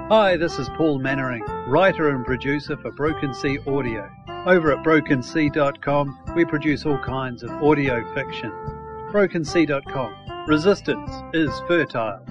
Hi, this is Paul Mannering, writer and producer for Broken Sea Audio. Over at BrokenSea.com, we produce all kinds of audio fiction. BrokenSea.com. Resistance is fertile.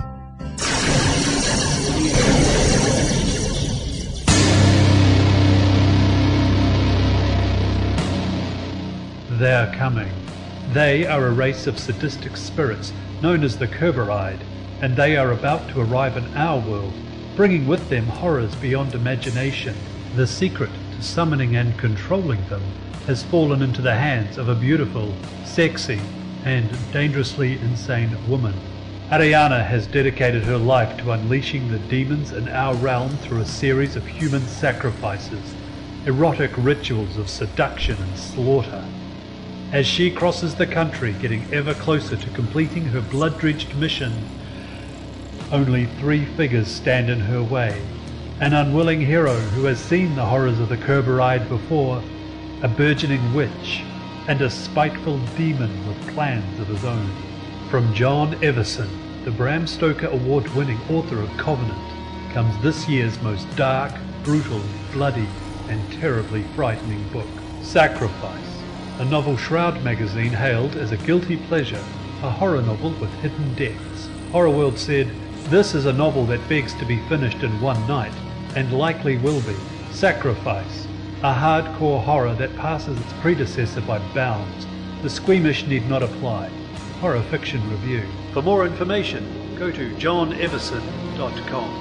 They're coming. They are a race of sadistic spirits known as the Kerberide, and they are about to arrive in our world, bringing with them horrors beyond imagination. The secret to summoning and controlling them has fallen into the hands of a beautiful, sexy, and dangerously insane woman. Ariana has dedicated her life to unleashing the demons in our realm through a series of human sacrifices, erotic rituals of seduction and slaughter. As she crosses the country, getting ever closer to completing her blood-drenched mission, only three figures stand in her way. An unwilling hero who has seen the horrors of the Kerberide before, a burgeoning witch, and a spiteful demon with plans of his own. From John Everson, the Bram Stoker award-winning author of Covenant, comes this year's most dark, brutal, bloody, and terribly frightening book, Sacrifice, a novel Shroud magazine hailed as a guilty pleasure, a horror novel with hidden depths. Horrorworld said, "This is a novel that begs to be finished in one night, and likely will be. Sacrifice, a hardcore horror that passes its predecessor by bounds. The squeamish need not apply." Horror Fiction Review. For more information, go to johneverson.com.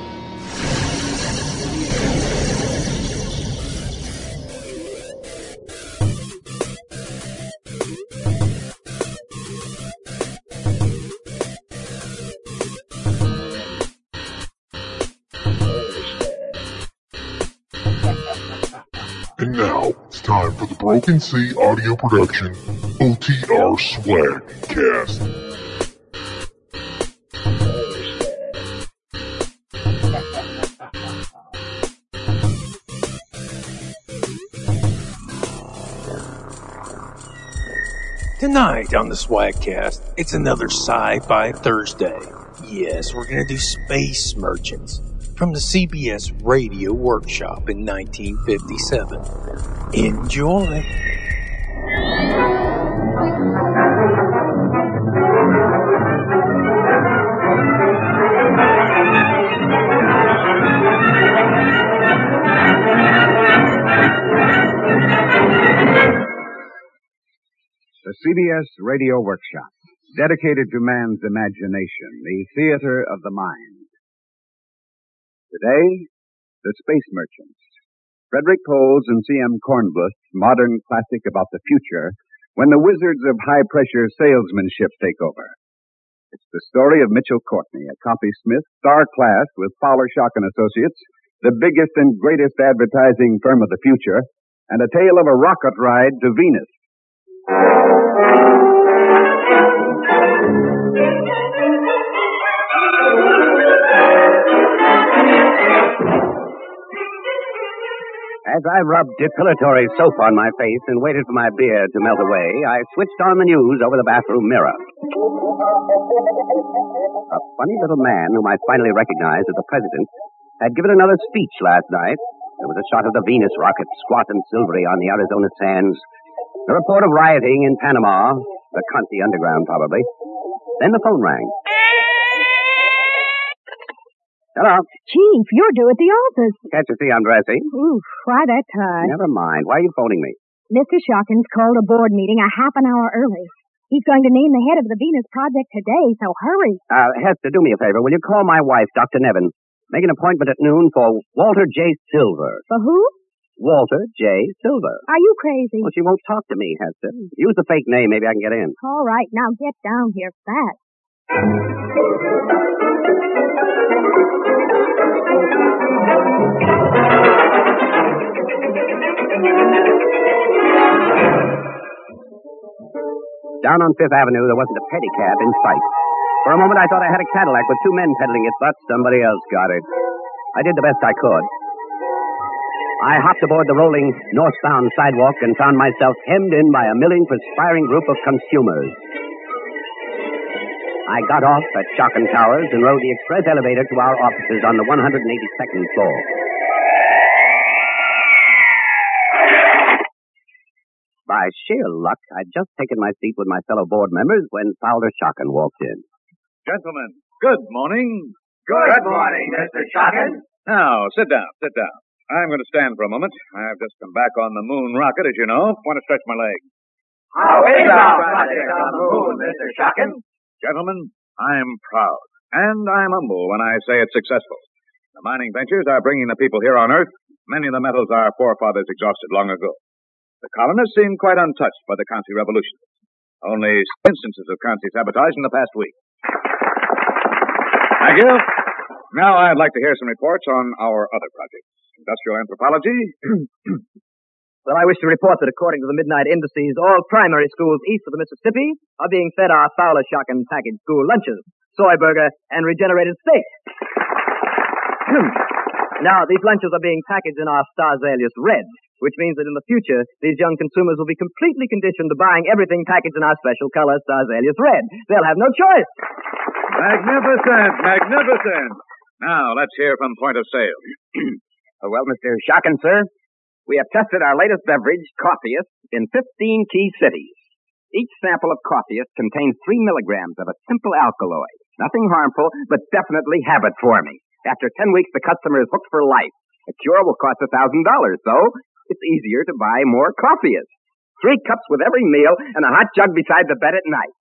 And now, it's time for the Broken Sea audio production, OTR Swag Cast. Tonight on the Swagcast, it's another Sci-Fi Thursday. Yes, we're gonna do Space Merchants from the CBS Radio Workshop in 1957. Enjoy! The CBS Radio Workshop, dedicated to man's imagination, the theater of the mind. Today, The Space Merchants, Frederick Pohl's and C.M. Kornbluth's modern classic about the future when the wizards of high-pressure salesmanship take over. It's the story of Mitchell Courtney, a copysmith, star-class with Fowler Shock and Associates, the biggest and greatest advertising firm of the future, and a tale of a rocket ride to Venus. As I rubbed depilatory soap on my face and waited for my beard to melt away, I switched on the news over the bathroom mirror. A funny little man whom I finally recognized as the president had given another speech last night. There was a shot of the Venus rocket, squat and silvery on the Arizona sands. A report of rioting in Panama, the Conti Underground probably. Then the phone rang. Hello. Chief, you're due at the office. Can't you see I'm dressing? Oof, why that tie? Never mind. Why are you phoning me? Mr. Shawkins called a board meeting a half an hour early. He's going to name the head of the Venus project today, so hurry. Hester, do me a favor. Will you call my wife, Dr. Nevin? Make an appointment at noon for Walter J. Silver. For who? Walter J. Silver. Are you crazy? Well, she won't talk to me, Hester. Use the fake name. Maybe I can get in. All right, now get down here fast. Down on Fifth Avenue, there wasn't a pedicab in sight. For a moment, I thought I had a Cadillac with two men pedaling it, but somebody else got it. I did the best I could. I hopped aboard the rolling northbound sidewalk and found myself hemmed in by a milling, perspiring group of consumers. I got off at Shockin' Towers and rode the express elevator to our offices on the 182nd floor. By sheer luck, I'd just taken my seat with my fellow board members when Fowler Shockin walked in. Gentlemen, good morning. Good morning, Mr. Shockin. Now, sit down. I'm going to stand for a moment. I've just come back on the moon rocket, as you know. Want to stretch my legs. How is our project on the moon, Mr. Shockin? Gentlemen, I'm proud, and I'm humble when I say it's successful. The mining ventures are bringing the people here on Earth many of the metals our forefathers exhausted long ago. The colonists seem quite untouched by the Kansi revolution. Only instances of Kansi sabotage in the past week. Thank you. Now I'd like to hear some reports on our other projects. Industrial anthropology. Well, I wish to report that according to the midnight indices, all primary schools east of the Mississippi are being fed our Fowler Shockin packaged school lunches, soy burger, and regenerated steak. Now, these lunches are being packaged in our Stars Alias Red, which means that in the future, these young consumers will be completely conditioned to buying everything packaged in our special color, Stars Alias Red. They'll have no choice. Magnificent. Now, let's hear from point of sale. Well, Mr. Shockin, sir, we have tested our latest beverage, Coffeeist, in 15 key cities. Each sample of Coffeeist contains 3 milligrams of a simple alkaloid. Nothing harmful, but definitely habit-forming. After 10 weeks, the customer is hooked for life. A cure will cost $1,000, so it's easier to buy more Coffeeist. 3 cups with every meal and a hot jug beside the bed at night.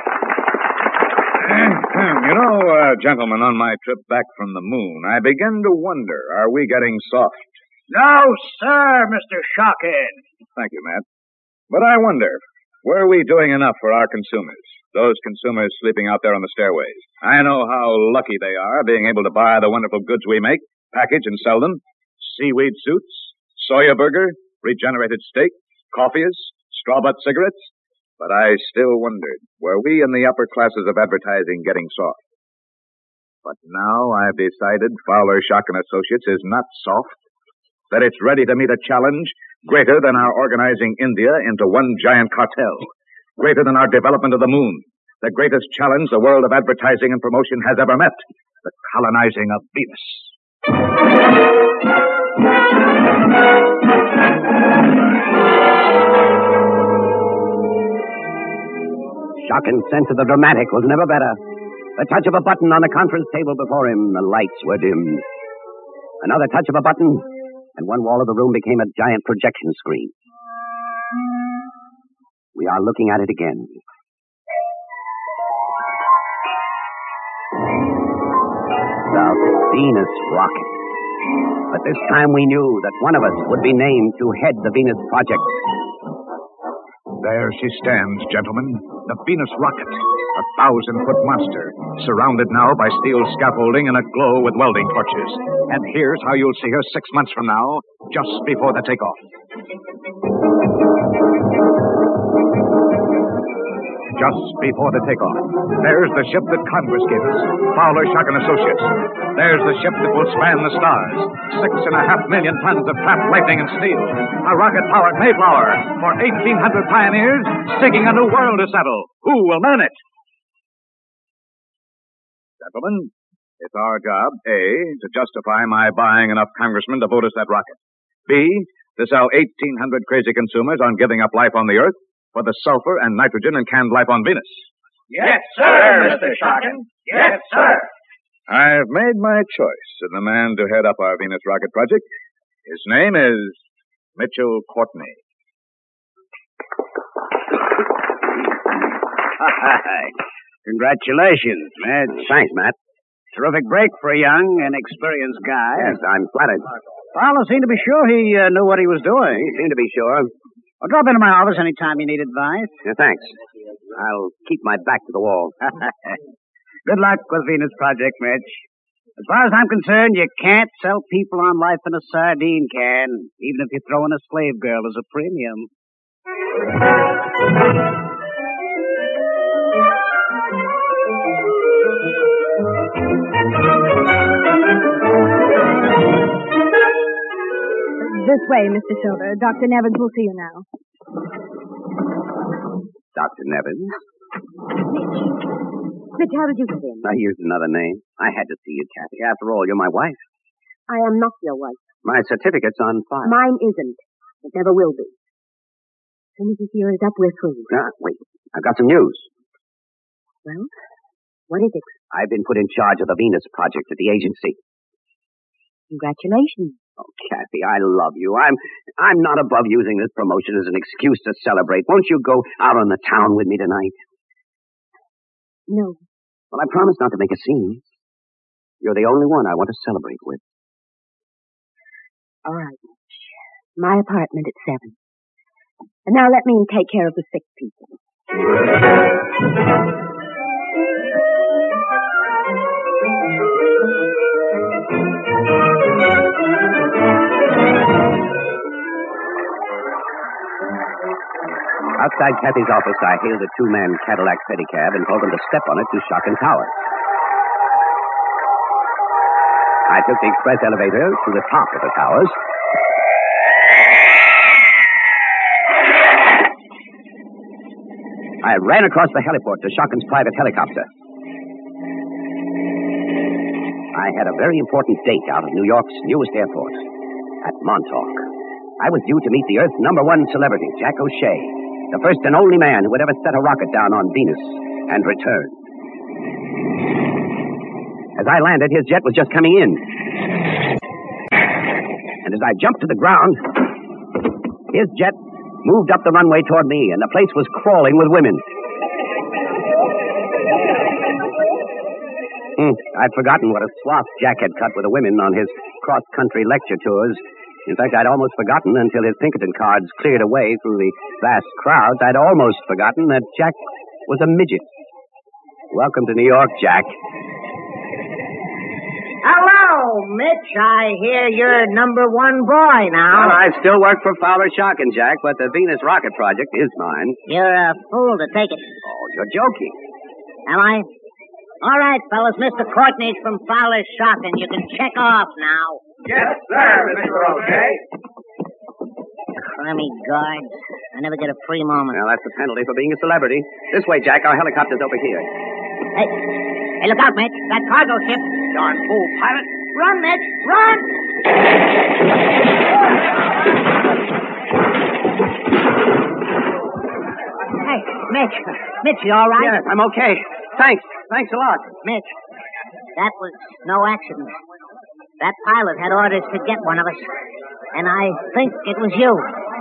You know, gentlemen, on my trip back from the moon, I begin to wonder, are we getting soft? No, sir, Mr. Shockin. Thank you, Matt. But I wonder, were we doing enough for our consumers? Those consumers sleeping out there on the stairways. I know how lucky they are being able to buy the wonderful goods we make, package and sell them. Seaweed suits, soya burger, regenerated steak, Coffeeist, straw-butt cigarettes. But I still wondered, were we in the upper classes of advertising getting soft? But now I've decided Fowler Shockin Associates is not soft, that it's ready to meet a challenge greater than our organizing India into one giant cartel, greater than our development of the moon, the greatest challenge the world of advertising and promotion has ever met, the colonizing of Venus. Shockin's sense of the dramatic was never better. A touch of a button on the conference table before him, the lights were dimmed. Another touch of a button, and one wall of the room became a giant projection screen. We are looking at it again. The Venus rocket. But this time we knew that one of us would be named to head the Venus project. There she stands, gentlemen, the Venus rocket, a 1,000-foot monster, surrounded now by steel scaffolding and aglow with welding torches. And here's how you'll see her 6 months from now, just before the takeoff. Just before the takeoff. There's the ship that Congress gave us, Fowler Shockin Associates. There's the ship that will span the stars. 6.5 million tons of trapped lightning and steel. A rocket-powered Mayflower for 1,800 pioneers seeking a new world to settle. Who will man it? Gentlemen, it's our job, A, to justify my buying enough congressmen to vote us that rocket. B, to sell 1,800 crazy consumers on giving up life on the Earth for the sulfur and nitrogen and canned life on Venus. Yes, sir, Mr. Shockin. Yes, sir. I've made my choice in the man to head up our Venus rocket project. His name is Mitchell Courtney. Congratulations, Matt. Thanks, Matt. Terrific break for a young and experienced guy. Yes, I'm flattered. Fowler seemed to be sure he knew what he was doing. He seemed to be sure. Well, drop into my office anytime you need advice. Yeah, thanks. I'll keep my back to the wall. Good luck with Venus Project, Mitch. As far as I'm concerned, you can't sell people on life in a sardine can, even if you throw in a slave girl as a premium. This way, Mr. Silver. Dr. Nevins will see you now. Dr. Nevins? Mitch, how did you get in? I used another name. I had to see you, Kathy. After all, you're my wife. I am not your wife. My certificate's on file. Mine isn't. It never will be. As soon as this year is up, we're through. Wait. I've got some news. Well, what is it? I've been put in charge of the Venus project at the agency. Congratulations. Oh, Kathy, I love you. I'm not above using this promotion as an excuse to celebrate. Won't you go out on the town with me tonight? No. Well, I promise not to make a scene. You're the only one I want to celebrate with. All right, Mitch. My apartment at 7. And now let me take care of the sick people. Outside Kathy's office, I hailed a 2-man Cadillac pedicab and told them to step on it to Shotgun Tower. I took the express elevator to the top of the towers. I ran across the heliport to Shotgun's private helicopter. I had a very important date out of New York's newest airport, at Montauk. I was due to meet the Earth's #1 celebrity, Jack O'Shea, the first and only man who would ever set a rocket down on Venus and return. As I landed, his jet was just coming in. And as I jumped to the ground, his jet moved up the runway toward me, and the place was crawling with women. I'd forgotten what a sloth Jack had cut with the women on his cross-country lecture tours. In fact, I'd almost forgotten until his Pinkerton cards cleared away through the vast crowds. I'd almost forgotten that Jack was a midget. Welcome to New York, Jack. Hello, Mitch. I hear you're #1 boy now. Well, I still work for Fowler Shotgun, Jack, but the Venus rocket project is mine. You're a fool to take it. Oh, you're joking. Am I? All right, fellas. Mr. Courtney's from Fowler's Shotgun. You can check off now. Yes, sir, Mr. O'Shea. Crummy guards. I never get a free moment. Well, that's the penalty for being a celebrity. This way, Jack. Our helicopter's over here. Hey, look out, Mitch. That cargo ship. Darn fool, pilot. Run, Mitch. Run! Hey, Mitch. Mitch, you all right? Yes, I'm okay. Thanks. Thanks a lot. Mitch, that was no accident. That pilot had orders to get one of us. And I think it was you.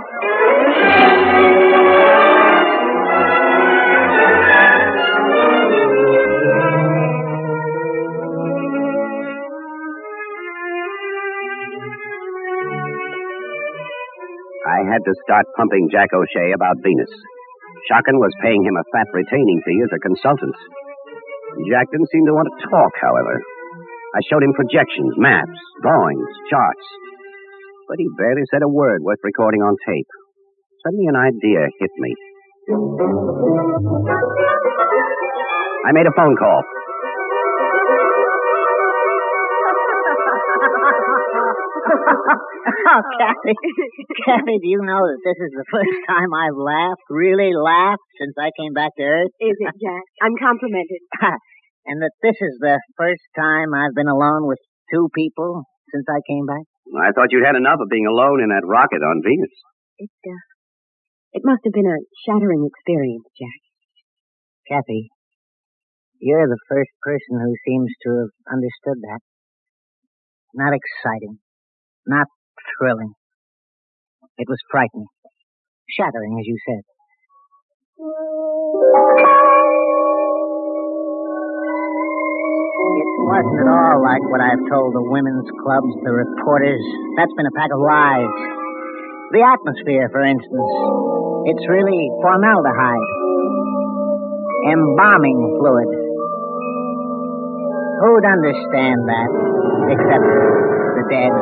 I had to start pumping Jack O'Shea about Venus. Shotgun was paying him a fat retaining fee as a consultant. Jack didn't seem to want to talk, however. I showed him projections, maps, drawings, charts. But he barely said a word worth recording on tape. Suddenly an idea hit me. I made a phone call. Oh, Kathy. Kathy, do you know that this is the first time I've laughed, really laughed, since I came back to Earth? Is it, Jack? I'm complimented. And that this is the first time I've been alone with 2 people since I came back? I thought you'd had enough of being alone in that rocket on Venus. It must have been a shattering experience, Jack. Kathy, you're the first person who seems to have understood that. Not exciting. Not thrilling. It was frightening. Shattering, as you said. It wasn't at all like what I've told the women's clubs, the reporters. That's been a pack of lies. The atmosphere, for instance. It's really formaldehyde. Embalming fluid. Who'd understand that? Except the dead.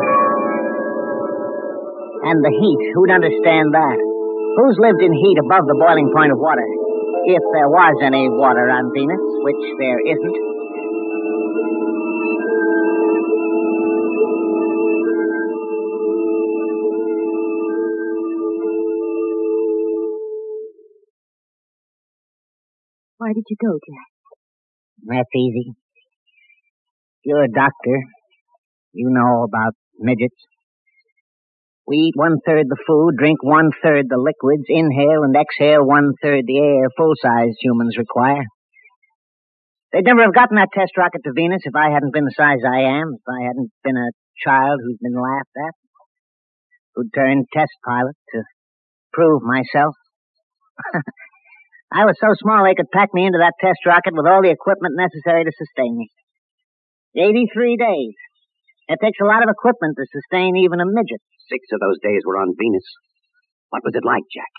And the heat, who'd understand that? Who's lived in heat above the boiling point of water? If there was any water on Venus, which there isn't. Why did you go, Jack? That's easy. You're a doctor. You know about midgets. We eat 1/3 the food, drink 1/3 the liquids, inhale and exhale 1/3 the air full-sized humans require. They'd never have gotten that test rocket to Venus if I hadn't been the size I am, if I hadn't been a child who's been laughed at, who'd turned test pilot to prove myself. I was so small they could pack me into that test rocket with all the equipment necessary to sustain me. 83 days. It takes a lot of equipment to sustain even a midget. 6 of those days were on Venus. What was it like, Jack?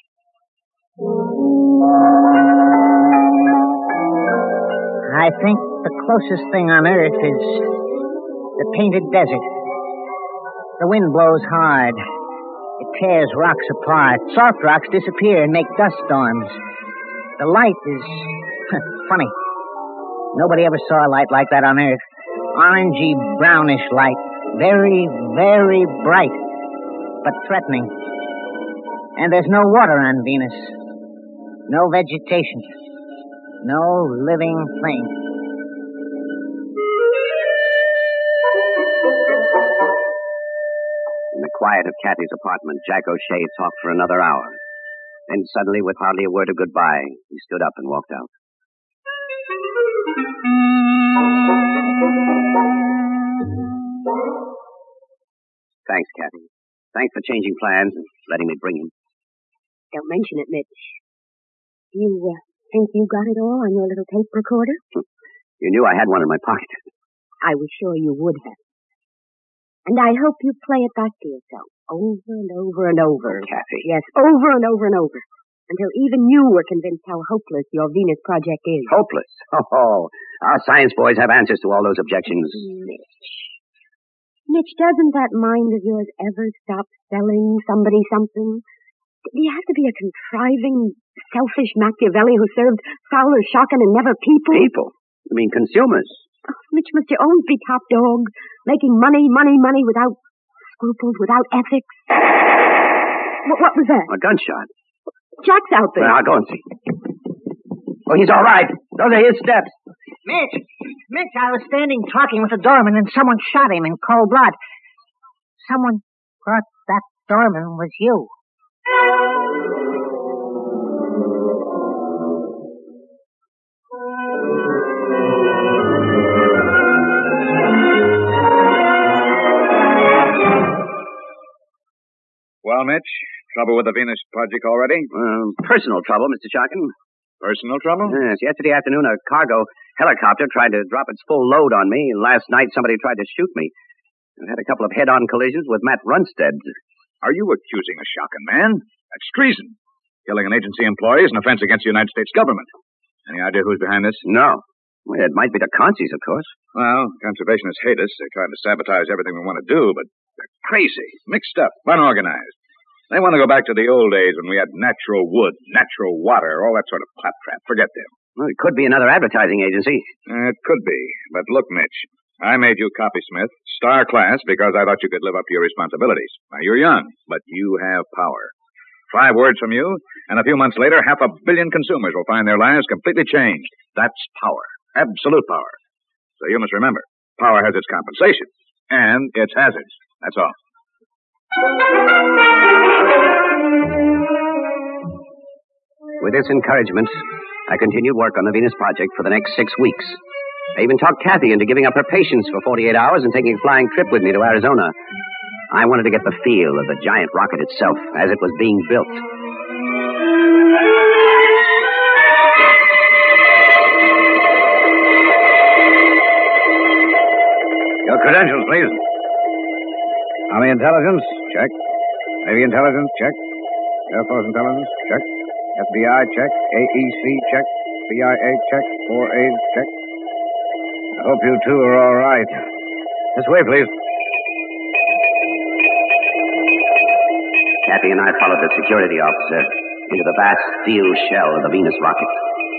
I think the closest thing on Earth is the painted desert. The wind blows hard. It tears rocks apart. Soft rocks disappear and make dust storms. The light is funny. Nobody ever saw a light like that on Earth. Orangey, brownish light. Very, very bright, but threatening. And there's no water on Venus. No vegetation. No living thing. In the quiet of Kathy's apartment, Jack O'Shea talked for another hour. Then suddenly, with hardly a word of goodbye, he stood up and walked out. Thanks, Kathy. Thanks for changing plans and letting me bring him. Don't mention it, Mitch. You think you got it all on your little tape recorder? You knew I had one in my pocket. I was sure you would have. And I hope you play it back to yourself over and over and over. Oh, Kathy. Yes, over and over and over. Until even you were convinced how hopeless your Venus project is. Hopeless? Oh, our science boys have answers to all those objections. Mitch, doesn't that mind of yours ever stop selling somebody something? Do you have to be a contriving, selfish Machiavelli who served Fowler, Shotgun, and never people? People? You mean consumers? Oh, Mitch, must you always be top dog, making money without scruples, without ethics? What was that? A gunshot. Jack's out there. Well, I'll go and see. Oh, he's all right. Those are his steps. Mitch, I was standing talking with the doorman and someone shot him in cold blood. Someone thought that doorman was you. Well, Mitch, trouble with the Venus project already? Personal trouble, Mr. Shotgun. Personal trouble? Yes, yesterday afternoon a cargo helicopter tried to drop its full load on me. Last night somebody tried to shoot me. I had a couple of head-on collisions with Matt Runstead. Are you accusing a Shotgun man? That's treason. Killing an agency employee is an offense against the United States government. Any idea who's behind this? No. Well, it might be the Consies, of course. Well, conservationists hate us. They're trying to sabotage everything we want to do, but they're crazy, mixed up, unorganized. They want to go back to the old days when we had natural wood, natural water, all that sort of claptrap. Forget them. Well, it could be another advertising agency. It could be. But look, Mitch, I made you copysmith, star class, because I thought you could live up to your responsibilities. Now, you're young, but you have power. 5 words from you, and a few months later, 500 million consumers will find their lives completely changed. That's power. Absolute power. So you must remember, power has its compensations, and its hazards. That's all. With this encouragement, I continued work on the Venus project for the next 6 weeks. I even talked Kathy into giving up her patients for 48 hours and taking a flying trip with me to Arizona. I wanted to get the feel of the giant rocket itself as it was being built. Your credentials, please. Army Intelligence, check. Navy Intelligence, check. Air Force Intelligence, check. FBI, check. AEC, check. CIA, check. 4A, check. I hope you two are all right. This way, please. Kathy and I followed the security officer into the vast steel shell of the Venus rocket.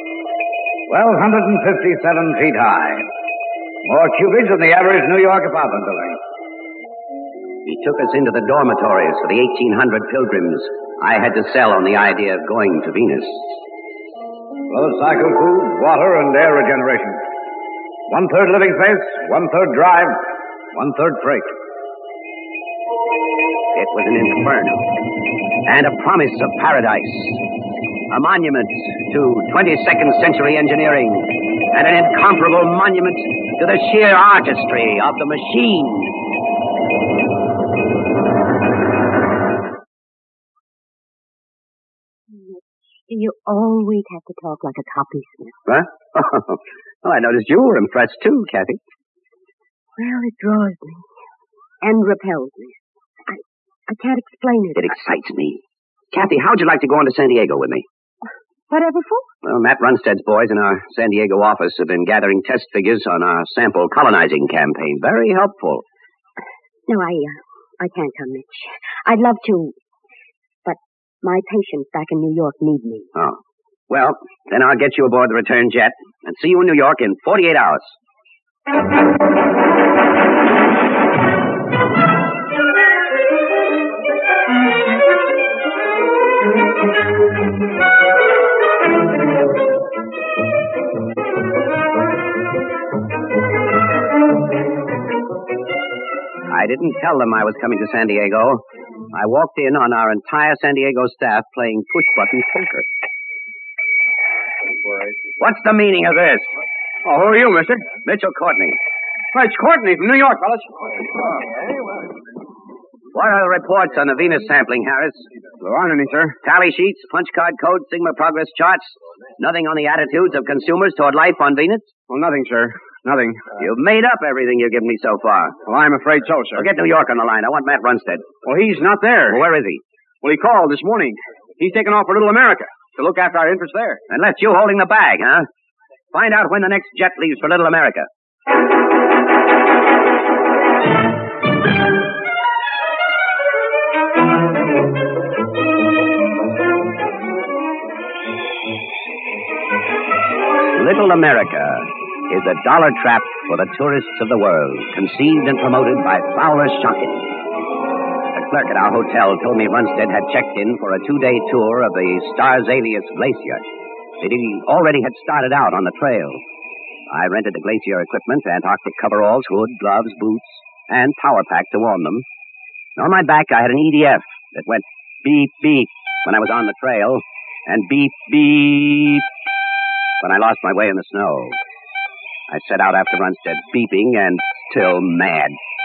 1,257 feet high. More cubics than the average New York apartment building. He took us into the dormitories for the 1,800 pilgrims I had to sell on the idea of going to Venus. Closed cycle food, water, and air regeneration. 1/3 living space, 1/3 drive, 1/3 freight. It was an inferno. And a promise of paradise. A monument to 22nd century engineering. And an incomparable monument to the sheer artistry of the machine. Do you always have to talk like a copysmith? Huh? Well, I noticed you were impressed too, Kathy. Well, it draws me. And repels me. I can't explain it. It excites me. Kathy, how'd you like to go on to San Diego with me? Whatever for? Well, Matt Runstead's boys in our San Diego office have been gathering test figures on our sample colonizing campaign. Very helpful. No, I can't come, Mitch. I'd love to, but my patients back in New York need me. Oh. Well, then I'll get you aboard the return jet and see you in New York in 48 hours. I didn't tell them I was coming to San Diego. I walked in on our entire San Diego staff playing push-button poker. What's the meaning of this? Oh, who are you, mister? Mitchell Courtney. It's Courtney from New York, fellas. What are the reports on the Venus sampling, Harris? There aren't any, sir. Tally sheets, punch card codes, Sigma progress charts? Nothing on the attitudes of consumers toward life on Venus? Well, nothing, sir. Nothing. You've made up everything you've given me so far. Well, I'm afraid so, sir. Well, get New York on the line. I want Matt Runstead. Well, he's not there. Well, where is he? Well, he called this morning. He's taken off for Little America to look after our interests there. And left you holding the bag, huh? Find out when the next jet leaves for Little America. Little America is a dollar trap for the tourists of the world, conceived and promoted by Fowler Shocking. The clerk at our hotel told me Runstead had checked in for a 2-day tour of the Starzalius Glacier. That he already had started out on the trail. I rented the glacier equipment, Antarctic coveralls, hood, gloves, boots, and power pack to warm them. On my back, I had an EDF that went beep, beep when I was on the trail, and beep, beep when I lost my way in the snow. I set out after Runstead, beeping and still mad.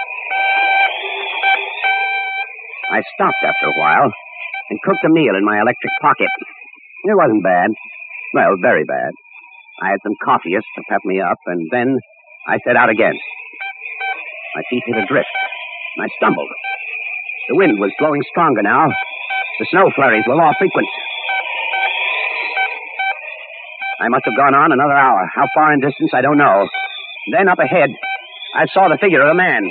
I stopped after a while and cooked a meal in my electric pocket. It wasn't bad. Well, very bad. I had some coffeeists to pep me up, and then I set out again. My feet hit a drift, and I stumbled. The wind was blowing stronger now. The snow flurries were more frequent. I must have gone on another hour. How far in distance, I don't know. Then up ahead, I saw the figure of a man.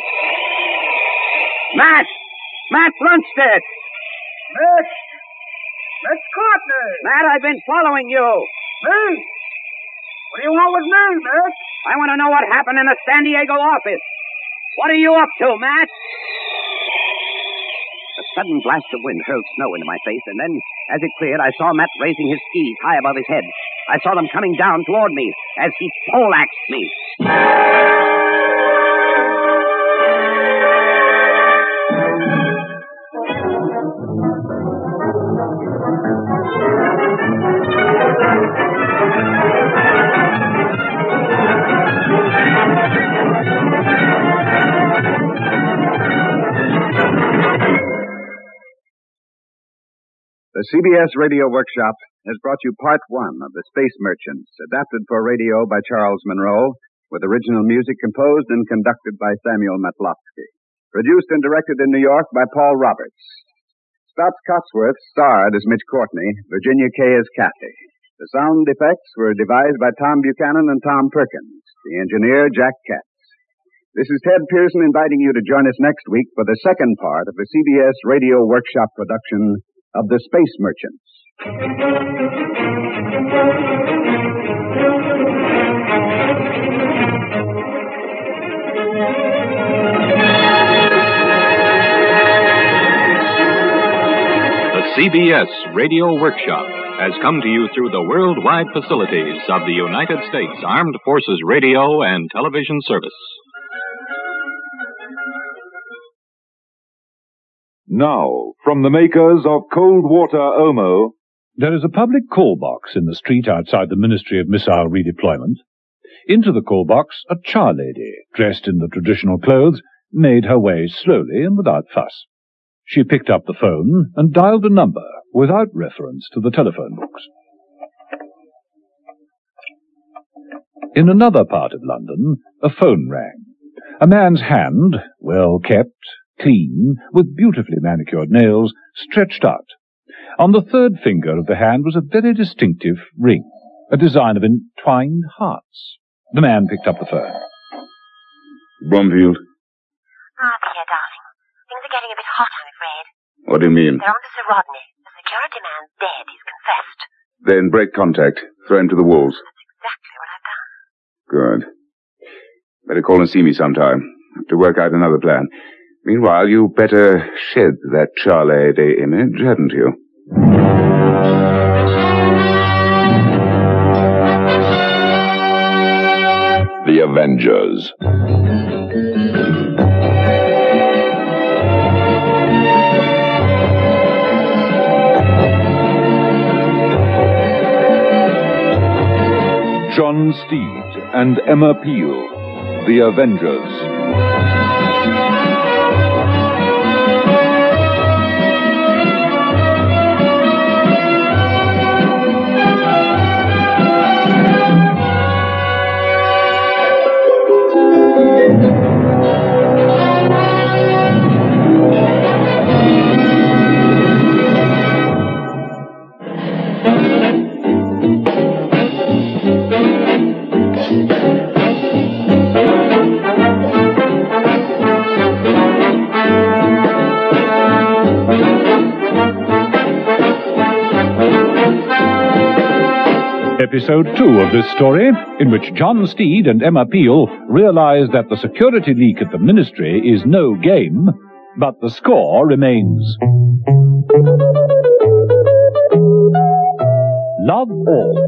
Matt! Matt Runstead! Mitch! Mitch Courtney! Matt, I've been following you. Me? What do you want with me, Mitch? I want to know what happened in the San Diego office. What are you up to, Matt? A sudden blast of wind hurled snow into my face, and then, as it cleared, I saw Matt raising his skis high above his head. I saw them coming down toward me as he poleaxed me. The CBS Radio Workshop has brought you Part 1 of The Space Merchants, adapted for radio by Charles Monroe, with original music composed and conducted by Samuel Matlowski. Produced and directed in New York by Paul Roberts. Stotts Cotsworth starred as Mitch Courtney, Virginia Kay as Kathy. The sound effects were devised by Tom Buchanan and Tom Perkins. The engineer, Jack Katz. This is Ted Pearson inviting you to join us next week for the second part of the CBS Radio Workshop production of The Space Merchants. The CBS Radio Workshop has come to you through the worldwide facilities of the United States Armed Forces Radio and Television Service. Now, from the makers of Cold Water Omo, there is a public call box in the street outside the Ministry of Missile Redeployment. Into the call box, a charlady, dressed in the traditional clothes, made her way slowly and without fuss. She picked up the phone and dialed a number without reference to the telephone books. In another part of London, a phone rang. A man's hand, well kept, clean, with beautifully manicured nails, stretched out. On the third finger of the hand was a very distinctive ring, a design of entwined hearts. The man picked up the phone. Bromfield. Pierre, darling. Things are getting a bit hot, I'm afraid. What do you mean? They're on to Sir Rodney. The security man's dead. He's confessed. Then break contact. Throw him to the wolves. That's exactly what I've done. Good. Better call and see me sometime. Have to work out another plan. Meanwhile, you better shed that Charlady image, hadn't you? The Avengers. John Steed and Emma Peel, The Avengers. Episode 2 of this story, in which John Steed and Emma Peel realize that the security leak at the Ministry is no game, but the score remains. Love All.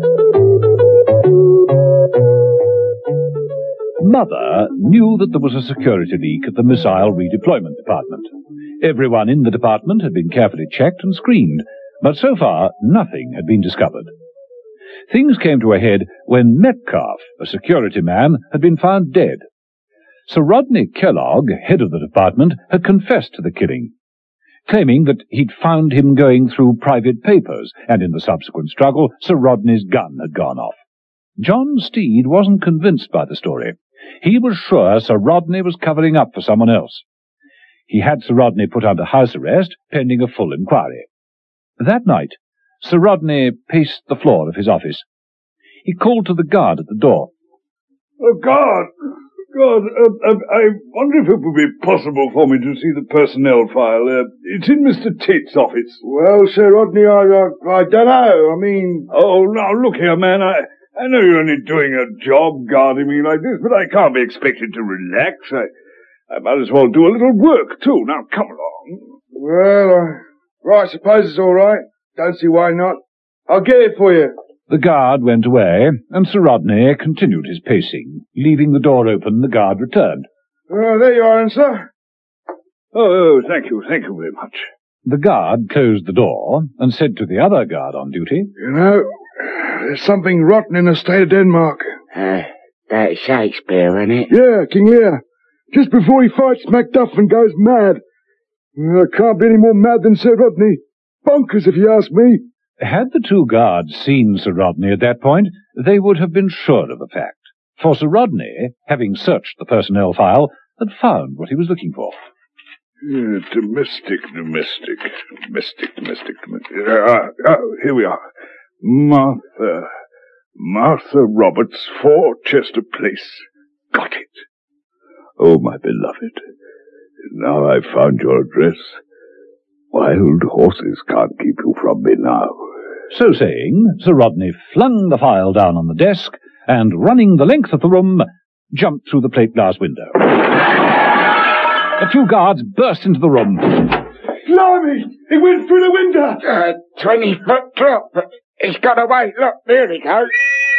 Mother knew that there was a security leak at the Missile Redeployment Department. Everyone in the department had been carefully checked and screened, but so far nothing had been discovered. Things came to a head when Metcalf, a security man, had been found dead. Sir Rodney Kellogg, head of the department, had confessed to the killing, claiming that he'd found him going through private papers, and in the subsequent struggle, Sir Rodney's gun had gone off. John Steed wasn't convinced by the story. He was sure Sir Rodney was covering up for someone else. He had Sir Rodney put under house arrest, pending a full inquiry. That night, Sir Rodney paced the floor of his office. He called to the guard at the door. Guard, I wonder if it would be possible for me to see the personnel file. It's in Mr. Tate's office. Well, Sir Rodney, I don't know. I mean... Oh, now, look here, man. I know you're only doing a job guarding me like this, but I can't be expected to relax. I might as well do a little work, too. Now, come along. Well, I suppose it's all right. Don't see why not. I'll get it for you. The guard went away, and Sir Rodney continued his pacing. Leaving the door open, the guard returned. There you are, sir. Oh, thank you very much. The guard closed the door and said to the other guard on duty, You know, there's something rotten in the state of Denmark. That's Shakespeare, isn't it? Yeah, King Lear. Just before he fights Macduff and goes mad. Can't be any more mad than Sir Rodney. Bonkers, if you ask me. Had the two guards seen Sir Rodney at that point, they would have been sure of the fact. For Sir Rodney, having searched the personnel file, had found what he was looking for. Domestic. Here we are. Martha Roberts, 4 Chester Place. Got it. Oh, my beloved. Now I've found your address. Wild horses can't keep you from me now. So saying, Sir Rodney flung the file down on the desk, and running the length of the room, jumped through the plate glass window. A few guards burst into the room. Blimey! He went through the window! 20-foot drop. He's got away. Look, there he goes.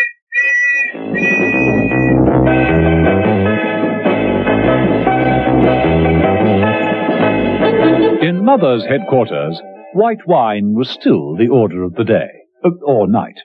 In Mother's headquarters, white wine was still the order of the day, or night.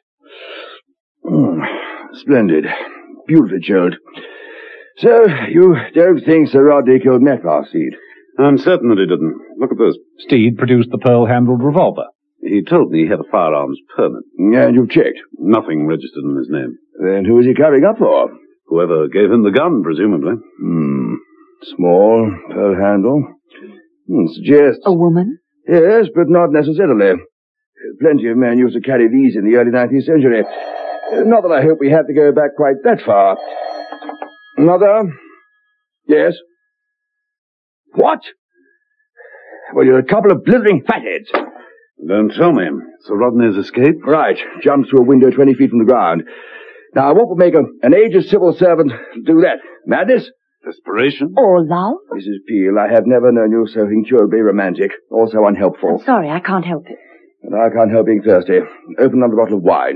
Splendid. Beautifully chilled. So, you don't think Sir Rodney killed Metcalfe, Steed? I'm certain that he didn't. Look at this. Steed produced the pearl-handled revolver. He told me he had a firearms permit. And you've checked? Nothing registered in his name. Then who is he covering up for? Whoever gave him the gun, presumably. Small, pearl handle. Suggests... A woman? Yes, but not necessarily. Plenty of men used to carry these in the early 19th century. Not that I hope we have to go back quite that far. Mother? Yes? What? Well, you're a couple of blithering fatheads. Don't tell me. Sir Rodney's escaped? Right. Jumped through a window 20 feet from the ground. Now, what would make an aged civil servant do that? Madness? Desperation? Or love? Mrs. Peel, I have never known you so incurably romantic, or so unhelpful. I'm sorry, I can't help it. And I can't help being thirsty. Open another bottle of wine.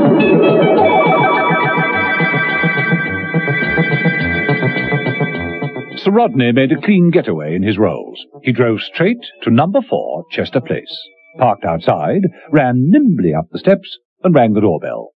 Sir Rodney made a clean getaway in his rolls. He drove straight to number 4 Chester Place, parked outside, ran nimbly up the steps, and rang the doorbell.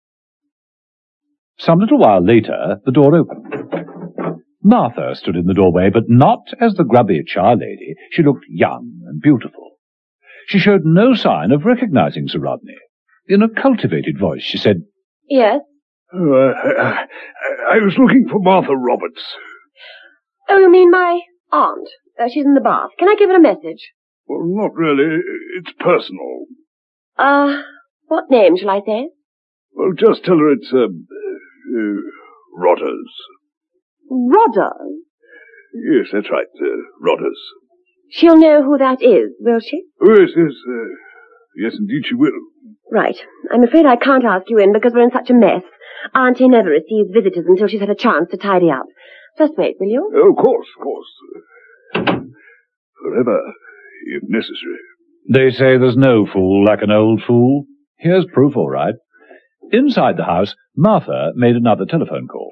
Some little while later, the door opened. Martha stood in the doorway, but not as the grubby charlady. She looked young and beautiful. She showed no sign of recognizing Sir Rodney. In a cultivated voice, she said, Yes? I was looking for Martha Roberts. Oh, you mean my aunt? She's in the bath. Can I give her a message? Well, not really. It's personal. What name shall I say? Well, just tell her it's, Rodders. Rodders? Yes, that's right, Rodders. She'll know who that is, will she? Oh, yes, yes, indeed she will. Right. I'm afraid I can't ask you in because we're in such a mess. Auntie never receives visitors until she's had a chance to tidy up. Just wait, will you? Oh, of course. Forever, if necessary. They say there's no fool like an old fool. Here's proof, all right. Inside the house, Martha made another telephone call.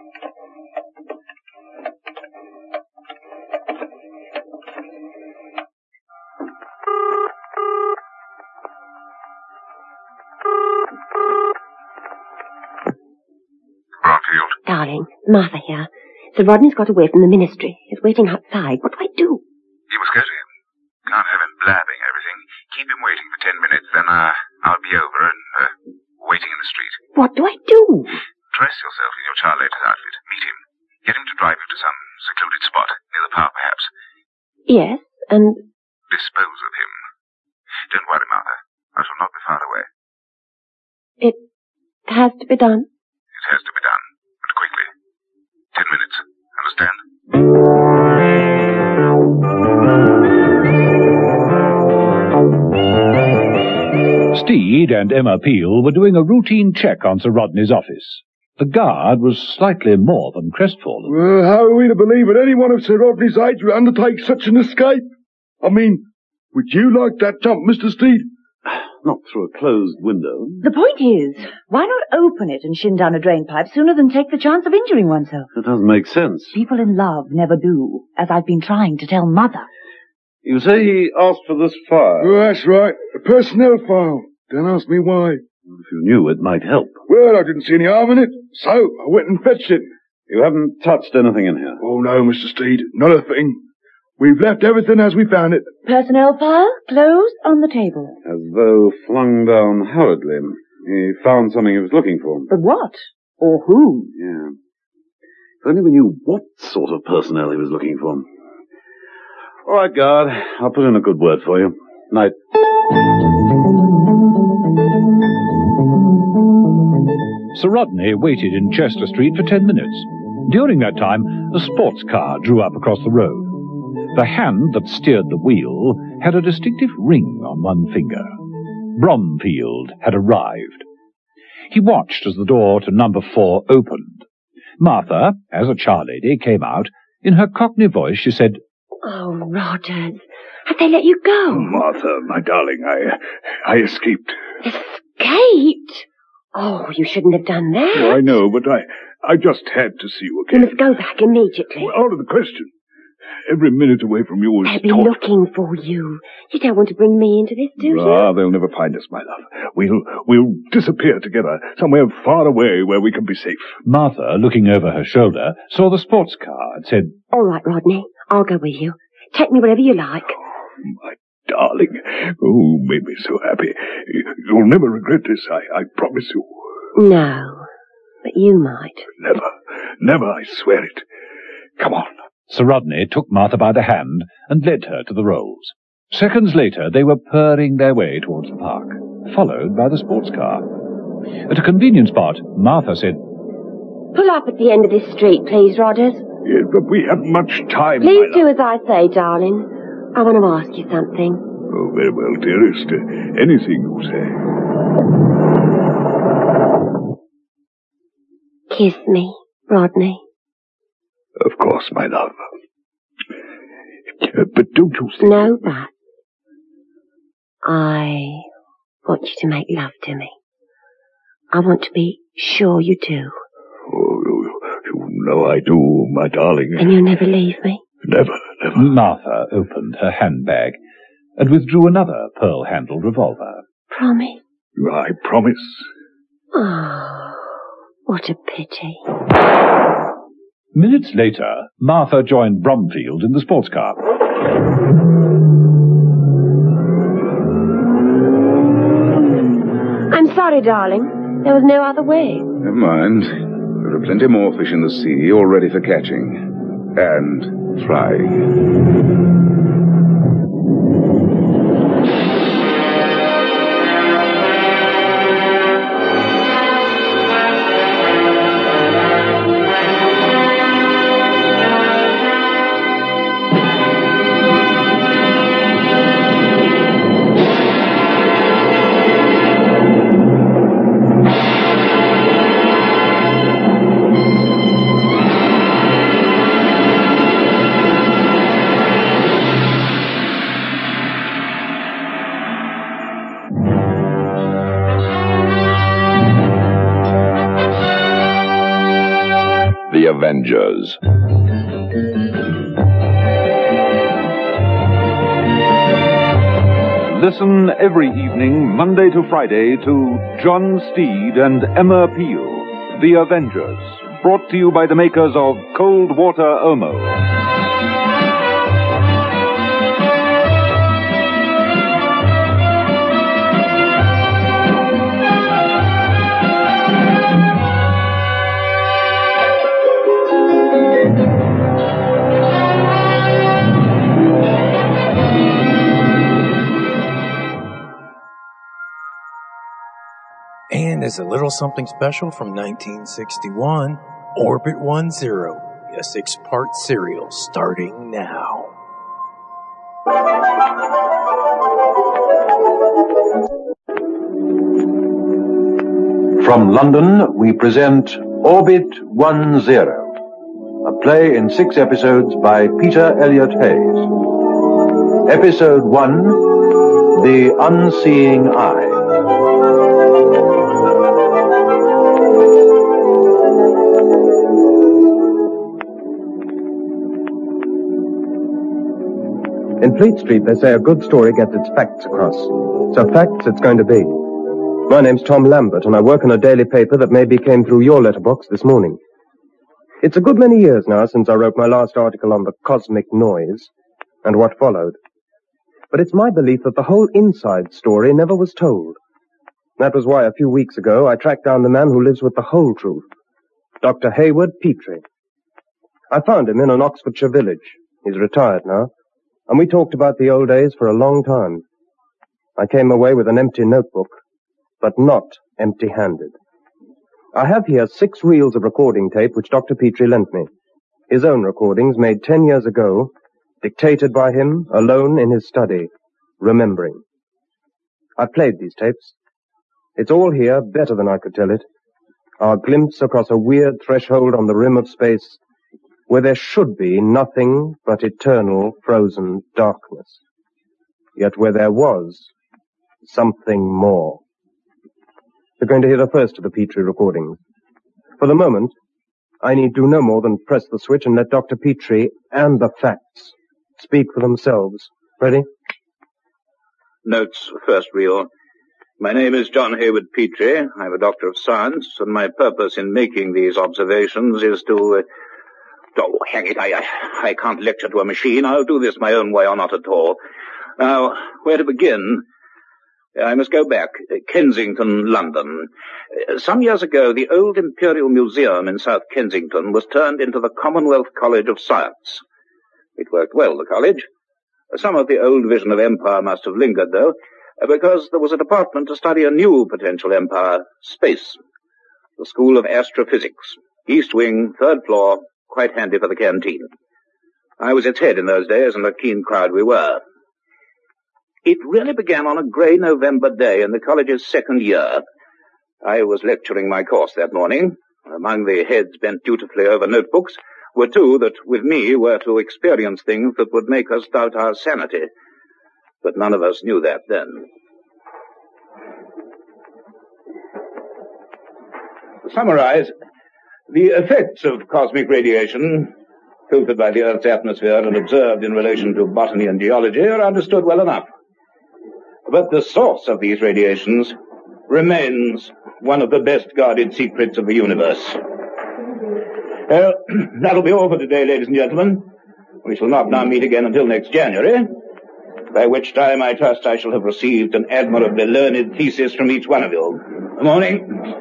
Darling, Martha here. Sir Rodney's got away from the ministry. He's waiting outside. What do I do? You must go to him. Can't have him blabbing everything. Keep him waiting for 10 minutes, then I'll be over and waiting in the street. What do I do? Dress yourself in your child lady's outfit. Meet him. Get him to drive you to some secluded spot, near the park perhaps. Yes, and... Dispose of him. Don't worry, Martha. I shall not be far away. It has to be done? It has to be done. But quickly. 10 minutes. Understand? Steed and Emma Peel were doing a routine check on Sir Rodney's office. The guard was slightly more than crestfallen. Well, how are we to believe that any one of Sir Rodney's aides would undertake such an escape? I mean, would you like that jump, Mr. Steed? Not through a closed window. The point is, why not open it and shin down a drain pipe sooner than take the chance of injuring oneself? It doesn't make sense. People in love never do, as I've been trying to tell Mother. You say he asked for this file? Oh, that's right. A personnel file. Don't ask me why. If you knew, it might help. Well, I didn't see any harm in it, so I went and fetched it. You haven't touched anything in here? Oh, no, Mr. Steed. Not a thing. We've left everything as we found it. Personnel file closed on the table. As though flung down hurriedly. He found something he was looking for. But what? Or who? Yeah. If only we knew what sort of personnel he was looking for. All right, guard. I'll put in a good word for you. Night. Sir Rodney waited in Chester Street for 10 minutes. During that time, a sports car drew up across the road. The hand that steered the wheel had a distinctive ring on one finger. Bromfield had arrived. He watched as the door to number 4 opened. Martha, as a charlady, came out. In her cockney voice, she said, Oh, Rodders, Have they let you go? Martha, my darling, I escaped. Escaped? Oh, you shouldn't have done that. Oh, I know, but I just had to see you again. You must go back immediately. Out of the question. Every minute away from you is They'll be looking for you. You don't want to bring me into this, do you? Ah, they'll never find us, my love. We'll disappear together, somewhere far away where we can be safe. Martha, looking over her shoulder, saw the sports car and said, All right, Rodney. I'll go with you. Take me wherever you like. Oh, my darling. Oh, made me so happy. You'll never regret this, I promise you. No, but you might. Never, I swear it. Come on. Sir Rodney took Martha by the hand and led her to the Rolls. Seconds later, they were purring their way towards the park, followed by the sports car. At a convenient spot, Martha said, Pull up at the end of this street, please, Rodders. Yes, but we haven't much time, Please do as I say, darling. I want to ask you something. Oh, very well, dearest. Anything you say. Kiss me, Rodney. Of course, my love. But don't you say... No, but I want you to make love to me. I want to be sure you do. Oh, you know I do, my darling. And you'll never leave me? Never. Martha opened her handbag and withdrew another pearl-handled revolver. Promise? I promise. Oh, what a pity. Minutes later, Martha joined Bromfield in the sports car. I'm sorry, darling. There was no other way. Never mind. There are plenty more fish in the sea, all ready for catching. And frying. The Avengers. Listen every evening, Monday to Friday, to John Steed and Emma Peel, The Avengers, brought to you by the makers of Cold Water Omo. And as a little something special from 1961, Orbit 10, a 6-part serial starting now. From London, we present Orbit 10, a play in 6 episodes by Peter Elliott Hayes. Episode 1, The Unseeing Eye. In Fleet Street, they say a good story gets its facts across. So facts it's going to be. My name's Tom Lambert, and I work in a daily paper that maybe came through your letterbox this morning. It's a good many years now since I wrote my last article on the cosmic noise and what followed. But it's my belief that the whole inside story never was told. That was why a few weeks ago I tracked down the man who lives with the whole truth, Dr. Hayward Petrie. I found him in an Oxfordshire village. He's retired now. And we talked about the old days for a long time. I came away with an empty notebook, but not empty-handed. I have here 6 reels of recording tape which Dr. Petrie lent me. His own recordings made 10 years ago, dictated by him, alone in his study, remembering. I played these tapes. It's all here, better than I could tell it. Our glimpse across a weird threshold on the rim of space, where there should be nothing but eternal frozen darkness. Yet where there was something more. You're going to hear the first of the Petrie recordings. For the moment, I need do no more than press the switch and let Dr. Petrie and the facts speak for themselves. Ready? Notes, first reel. My name is John Hayward Petrie. I'm a doctor of science, and my purpose in making these observations is to... Oh, hang it, I can't lecture to a machine. I'll do this my own way or not at all. Now, where to begin? I must go back. Kensington, London. Some years ago, the old Imperial Museum in South Kensington was turned into the Commonwealth College of Science. It worked well, the college. Some of the old vision of empire must have lingered, though, because there was a department to study a new potential empire, space. The School of Astrophysics. East wing, third floor, quite handy for the canteen. I was its head in those days, and a keen crowd we were. It really began on a grey November day in the college's second year. I was lecturing my course that morning. Among the heads bent dutifully over notebooks were two that, with me, were to experience things that would make us doubt our sanity. But none of us knew that then. To summarize, the effects of cosmic radiation, filtered by the Earth's atmosphere and observed in relation to botany and geology, are understood well enough. But the source of these radiations remains one of the best-guarded secrets of the universe. That'll be all for today, ladies and gentlemen. We shall not now meet again until next January, by which time I trust I shall have received an admirably learned thesis from each one of you. Good morning.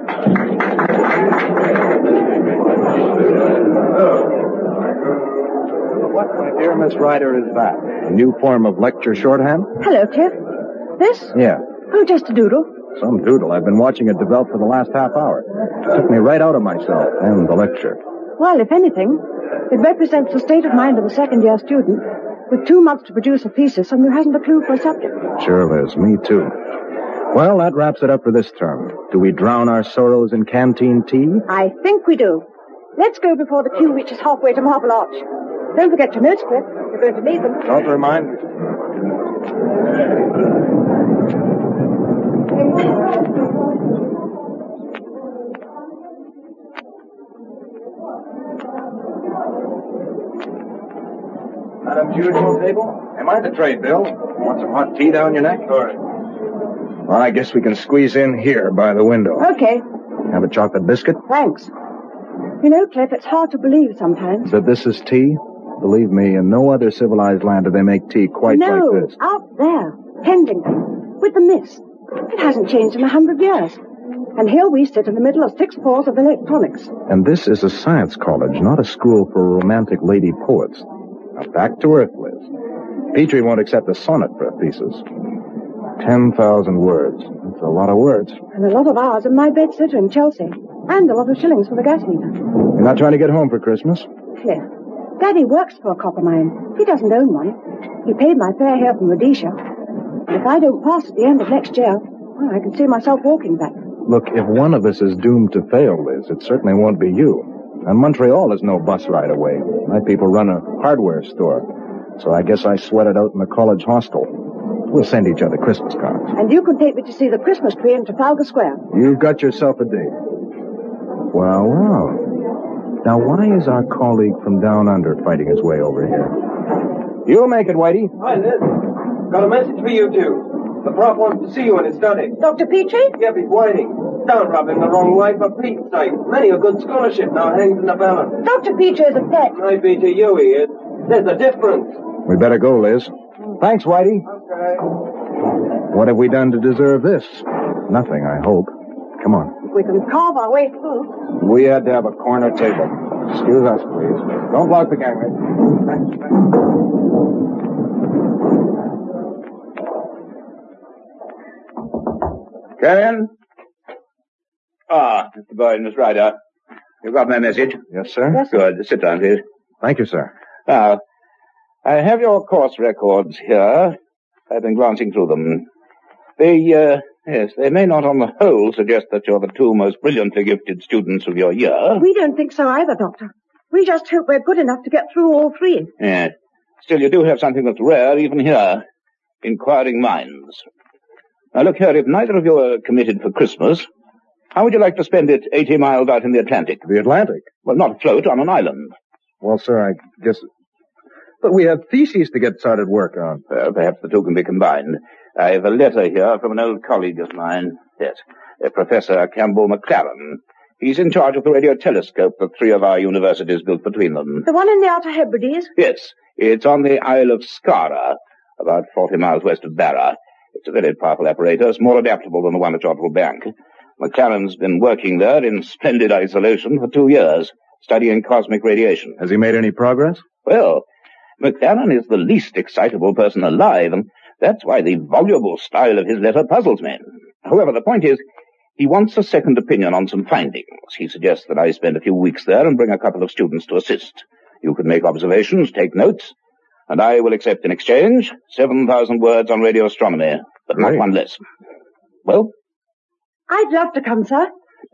What, my dear Miss Ryder, is that? A new form of lecture shorthand? Hello, Cliff. This? Yeah. Oh, just a doodle. Some doodle. I've been watching it develop for the last half hour. It took me right out of myself and the lecture. Well, if anything, it represents the state of mind of a second-year student with 2 months to produce a thesis and who hasn't a clue for a subject. Sure, Liz. Me too. Well, that wraps it up for this term. Do we drown our sorrows in canteen tea? I think we do. Let's go before the queue reaches halfway to Marble Arch. Don't forget your notes, Cliff. You're going to need them. Don't remind me. Madam's usual table? Am I the tray, Bill? Want some hot tea down your neck? Or... Well, I guess we can squeeze in here by the window. Okay. Have a chocolate biscuit? Thanks. You know, Cliff, it's hard to believe sometimes. That this is tea? Believe me, in no other civilized land do they make tea quite like this. No, out there, Kensington, with the mist. It hasn't changed in 100 years. And here we sit in the middle of 6 floors of electronics. And this is a science college, not a school for romantic lady poets. Now, back to earth, Liz. Petrie won't accept a sonnet for a thesis. 10,000 words. That's a lot of words. And a lot of hours in my bed sitter in Chelsea. And a lot of shillings for the gas meter. You're not trying to get home for Christmas? Cliff, Daddy works for a copper mine. He doesn't own one. He paid my fare here from Rhodesia. And if I don't pass at the end of next year, well, I can see myself walking back. Look, if one of us is doomed to fail, Liz, it certainly won't be you. And Montreal is no bus ride away. My people run a hardware store. So I guess I sweat it out in the college hostel. We'll send each other Christmas cards. And you can take me to see the Christmas tree in Trafalgar Square. You've got yourself a date. Well, well. Now, why is our colleague from down under fighting his way over here? You'll make it, Whitey. Hi, Liz. Got a message for you two. The prof wants to see you in his study. Dr. Petrie? Yep, he's whining. Don't rub him the wrong way for Pete's sake. Many a good scholarship now hangs in the balance. Dr. Petrie is a pet. Might be to you, he is. There's a difference. We better go, Liz. Thanks, Whitey. Okay. What have we done to deserve this? Nothing, I hope. Come on. We can carve our way through. We had to have a corner table. Excuse us, please. Don't block the gangway. Come in. Ah, Mr. Boyd, Miss Ryder. You got my message? Yes, sir. Yes, sir. Good. Sit down, please. Thank you, sir. Now, I have your course records here. I've been glancing through them. They may not on the whole suggest that you're the 2 most brilliantly gifted students of your year. We don't think so either, Doctor. We just hope we're good enough to get through all 3. Yes. Still, you do have something that's rare even here. inquiring minds. Now look here, if neither of you are committed for Christmas, how would you like to spend it 80 miles out in the Atlantic? The Atlantic? Well, not afloat, on an island. Well, sir, I guess... But we have theses to get started work on. Perhaps the two can be combined. I have a letter here from an old colleague of mine. Yes, Professor Campbell McLaren. He's in charge of the radio telescope that 3 of our universities built between them. The one in the Outer Hebrides? Yes, it's on the Isle of Skara, about 40 miles west of Barra. It's a very powerful apparatus, more adaptable than the one at Jodrell Bank. McLaren's been working there in splendid isolation for 2 years, studying cosmic radiation. Has he made any progress? Well, McLaren is the least excitable person alive, and that's why the voluble style of his letter puzzles me. However, the point is, he wants a second opinion on some findings. He suggests that I spend a few weeks there and bring a couple of students to assist. You can make observations, take notes, and I will accept in exchange 7,000 words on radio astronomy, but not one less. Well? I'd love to come, sir.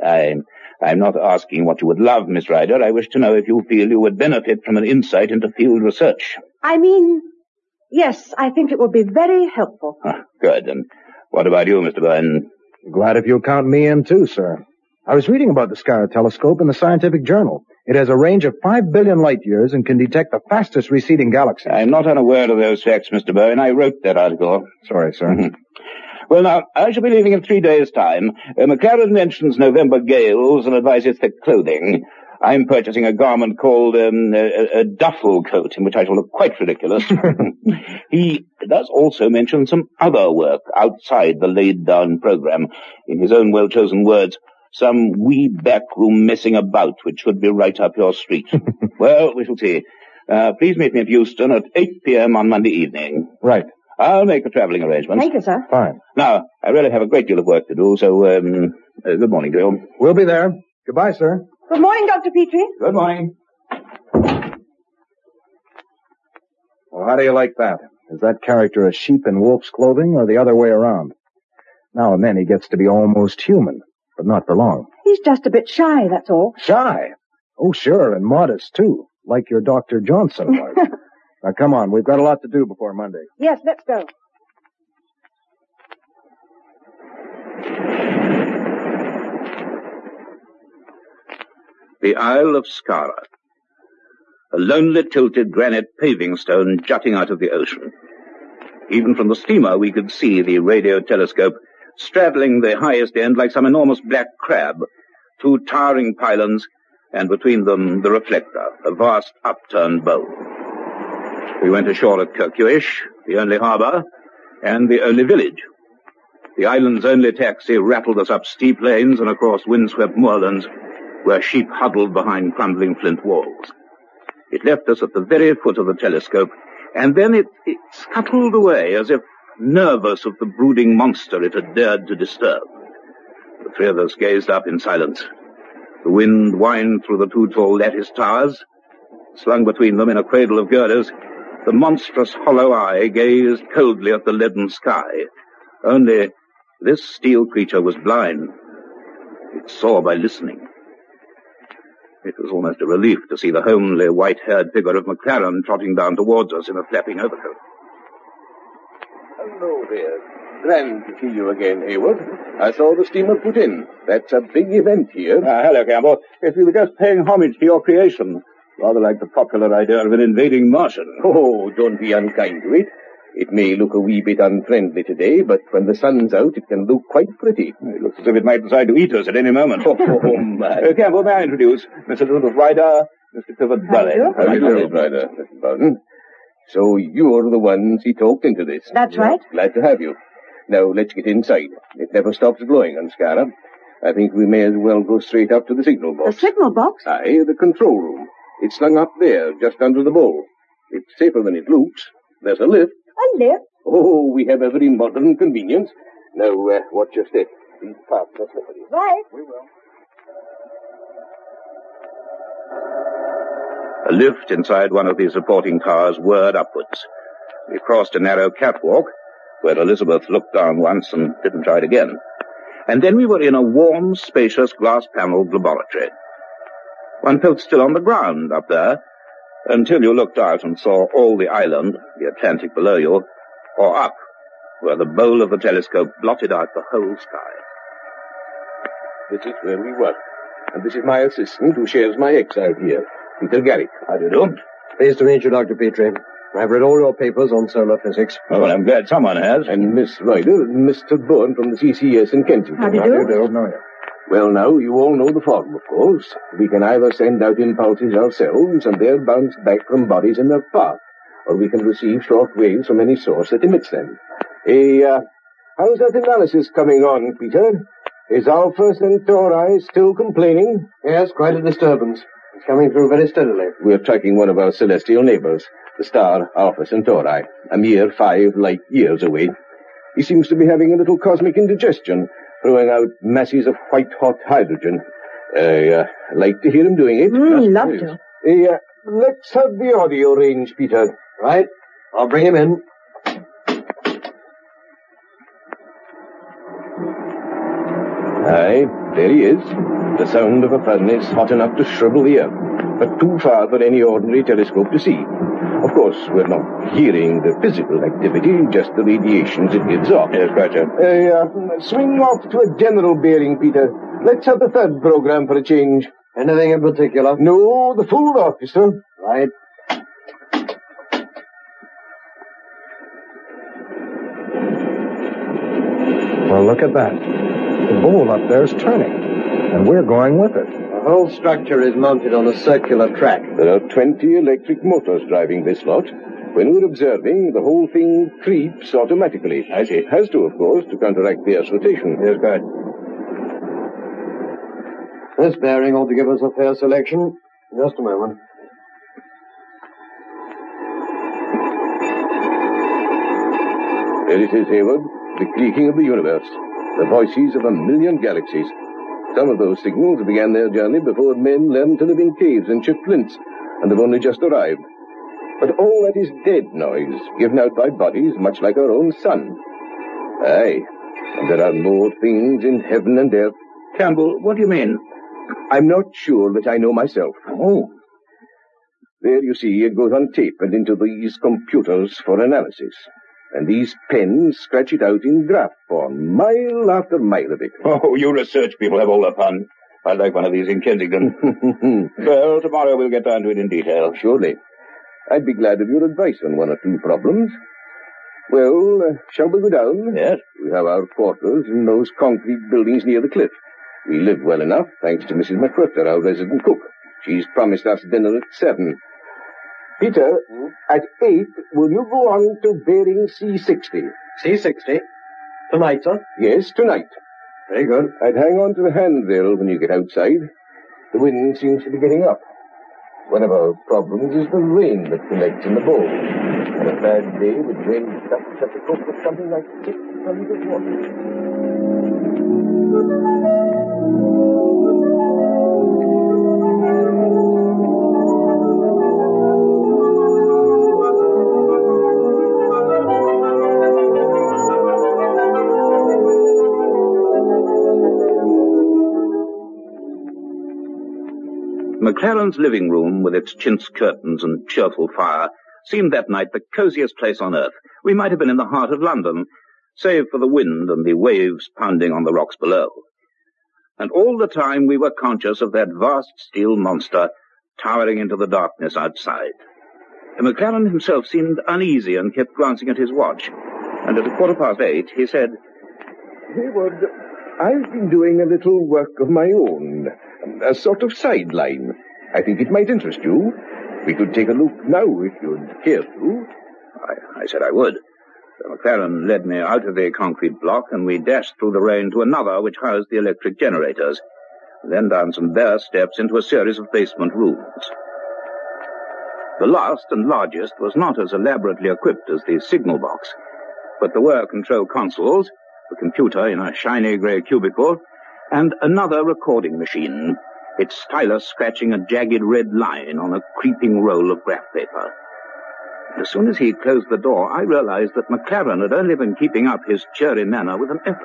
I'm not asking what you would love, Miss Ryder. I wish to know if you feel you would benefit from an insight into field research. I mean, yes, I think it would be very helpful. Good. And what about you, Mr. Byrne? Glad if you'll count me in, too, sir. I was reading about the Skara telescope in the Scientific Journal. It has a range of 5 billion light years and can detect the fastest receding galaxies. I'm not unaware of those facts, Mr. Byrne. I wrote that article. Sorry, sir. Well, now, I shall be leaving in 3 days' time. McLaren mentions November gales and advises thick clothing. I'm purchasing a garment called a duffel coat, in which I shall look quite ridiculous. He does also mention some other work outside the laid-down program. In his own well-chosen words, some wee backroom messing about, which should be right up your street. Well, we shall see. Please meet me at Euston at 8 p.m. on Monday evening. Right. I'll make the travelling arrangements. Thank you, sir. Fine. Now, I really have a great deal of work to do, so, good morning to you. We'll be there. Goodbye, sir. Good morning, Dr. Petrie. Good morning. Well, how do you like that? Is that character a sheep in wolf's clothing or the other way around? Now and then he gets to be almost human, but not for long. He's just a bit shy, that's all. Shy? Oh, sure, and modest, too, like your Dr. Johnson was. Now, come on, we've got a lot to do before Monday. Yes, let's go. The Isle of Skara. A lonely tilted granite paving stone jutting out of the ocean. Even from the steamer we could see the radio telescope straddling the highest end like some enormous black crab, 2 towering pylons, and between them the reflector, a vast upturned bowl. We went ashore at Kirkuish, the only harbour, and the only village. The island's only taxi rattled us up steep lanes and across windswept moorlands, where sheep huddled behind crumbling flint walls. It left us at the very foot of the telescope, and then it scuttled away as if nervous of the brooding monster it had dared to disturb. The 3 of us gazed up in silence. The wind whined through the 2 tall lattice towers. Slung between them in a cradle of girders, the monstrous hollow eye gazed coldly at the leaden sky. Only this steel creature was blind. It saw by listening. It was almost a relief to see the homely, white-haired figure of McLaren trotting down towards us in a flapping overcoat. Hello there. Grand to see you again, Hayward. I saw the steamer put in. That's a big event here. Hello, Campbell. Yes, we were just paying homage to your creation. Rather like the popular idea of an invading Martian. Oh, don't be unkind to it. It may look a wee bit unfriendly today, but when the sun's out, it can look quite pretty. It looks as if it might decide to eat us at any moment. Oh, my. Campbell, may I introduce Mr. Elizabeth Ryder, Mr. Clifford Burley. How do you do, Ryder, Mr. Bowden? So you're the ones he talked into this. That's right. Glad to have you. Now, let's get inside. It never stops blowing on Skara. I think we may as well go straight up to the signal box. The signal box? Aye, the control room. It's slung up there, just under the bowl. It's safer than it looks. There's a lift. A lift? Oh, we have every modern convenience. Now, watch your step. These paths are slippery. Right. We will. A lift inside one of these supporting towers whirred upwards. We crossed a narrow catwalk, where Elizabeth looked down once and didn't try it again. And then we were in a warm, spacious, glass-panelled laboratory. One felt still on the ground up there, until you looked out and saw all the island, the Atlantic below you, or up, where the bowl of the telescope blotted out the whole sky. This is where we work. And this is my assistant who shares my exile here, Peter Garrick. How do you do? Pleased to meet you, Dr. Petrie. I've read all your papers on solar physics. Oh, well, I'm glad someone has. And Miss Ryder, Mr. Bourne from the CCS in Kensington. How do you do? How do you do? Know you. Well, now, you all know the form, of course. We can either send out impulses ourselves, and they're bounced back from bodies in their path, or we can receive short waves from any source that emits them. How's that analysis coming on, Peter? Is Alpha Centauri still complaining? Yes, quite a disturbance. It's coming through very steadily. We're tracking one of our celestial neighbors, the star Alpha Centauri, a mere 5 light years away. He seems to be having a little cosmic indigestion, throwing out masses of white-hot hydrogen. Like to hear him doing it. Love to. Let's have the audio range, Peter. Right. I'll bring him in. Aye, there he is. The sound of a furnace hot enough to shrivel the earth, but too far for any ordinary telescope to see. Of course, we're not hearing the physical activity, just the radiations it gives off. Yes, Roger. Swing off to a general bearing, Peter. Let's have the third program for a change. Anything in particular? No, the full orchestra. Right. Well, look at that. The bowl up there's turning, and we're going with it. The whole structure is mounted on a circular track. There are 20 electric motors driving this lot. When we're observing, the whole thing creeps automatically. I see. It has to, of course, to counteract the Earth's rotation. Yes, good. This bearing ought to give us a fair selection. Just a moment. There it is, Hayward. The creaking of the universe. The voices of 1,000,000 galaxies. Some of those signals began their journey before men learned to live in caves and chip flints, and have only just arrived. But all that is dead noise, given out by bodies much like our own sun. Aye, and there are more things in heaven and earth. Campbell, what do you mean? I'm not sure that I know myself. Oh. There, you see, it goes on tape and into these computers for analysis. And these pens scratch it out in graph form, mile after mile of it. Oh, you research people have all the fun. I'd like one of these in Kensington. Well, tomorrow we'll get down to it in detail. Surely. I'd be glad of your advice on one or two problems. Well, shall we go down? Yes. We have our quarters in those concrete buildings near the cliff. We live well enough, thanks to Mrs. McWhirter, our resident cook. She's promised us dinner at 7. Peter, at 8, will you go on to bearing C60? C60? Tonight, sir? Yes, tonight. Very good. I'd hang on to the handrail when you get outside. The wind seems to be getting up. One of our problems is the rain that collects in the bowl. On a bad day, the drain ducts have to cope with something like 6 tons of water. McLaren's living room, with its chintz curtains and cheerful fire, seemed that night the coziest place on earth. We might have been in the heart of London, save for the wind and the waves pounding on the rocks below. And all the time we were conscious of that vast steel monster towering into the darkness outside. McLaren himself seemed uneasy and kept glancing at his watch. And at 8:15, he said, Hayward, I've been doing a little work of my own, a sort of sideline. I think it might interest you. We could take a look now if you'd care to. I said I would. So McLaren led me out of the concrete block, and we dashed through the rain to another which housed the electric generators, then down some bare steps into a series of basement rooms. The last and largest was not as elaborately equipped as the signal box, but there were control consoles, a computer in a shiny grey cubicle, and another recording machine, its stylus scratching a jagged red line on a creeping roll of graph paper. As soon as he closed the door, I realized that McLaren had only been keeping up his cheery manner with an effort.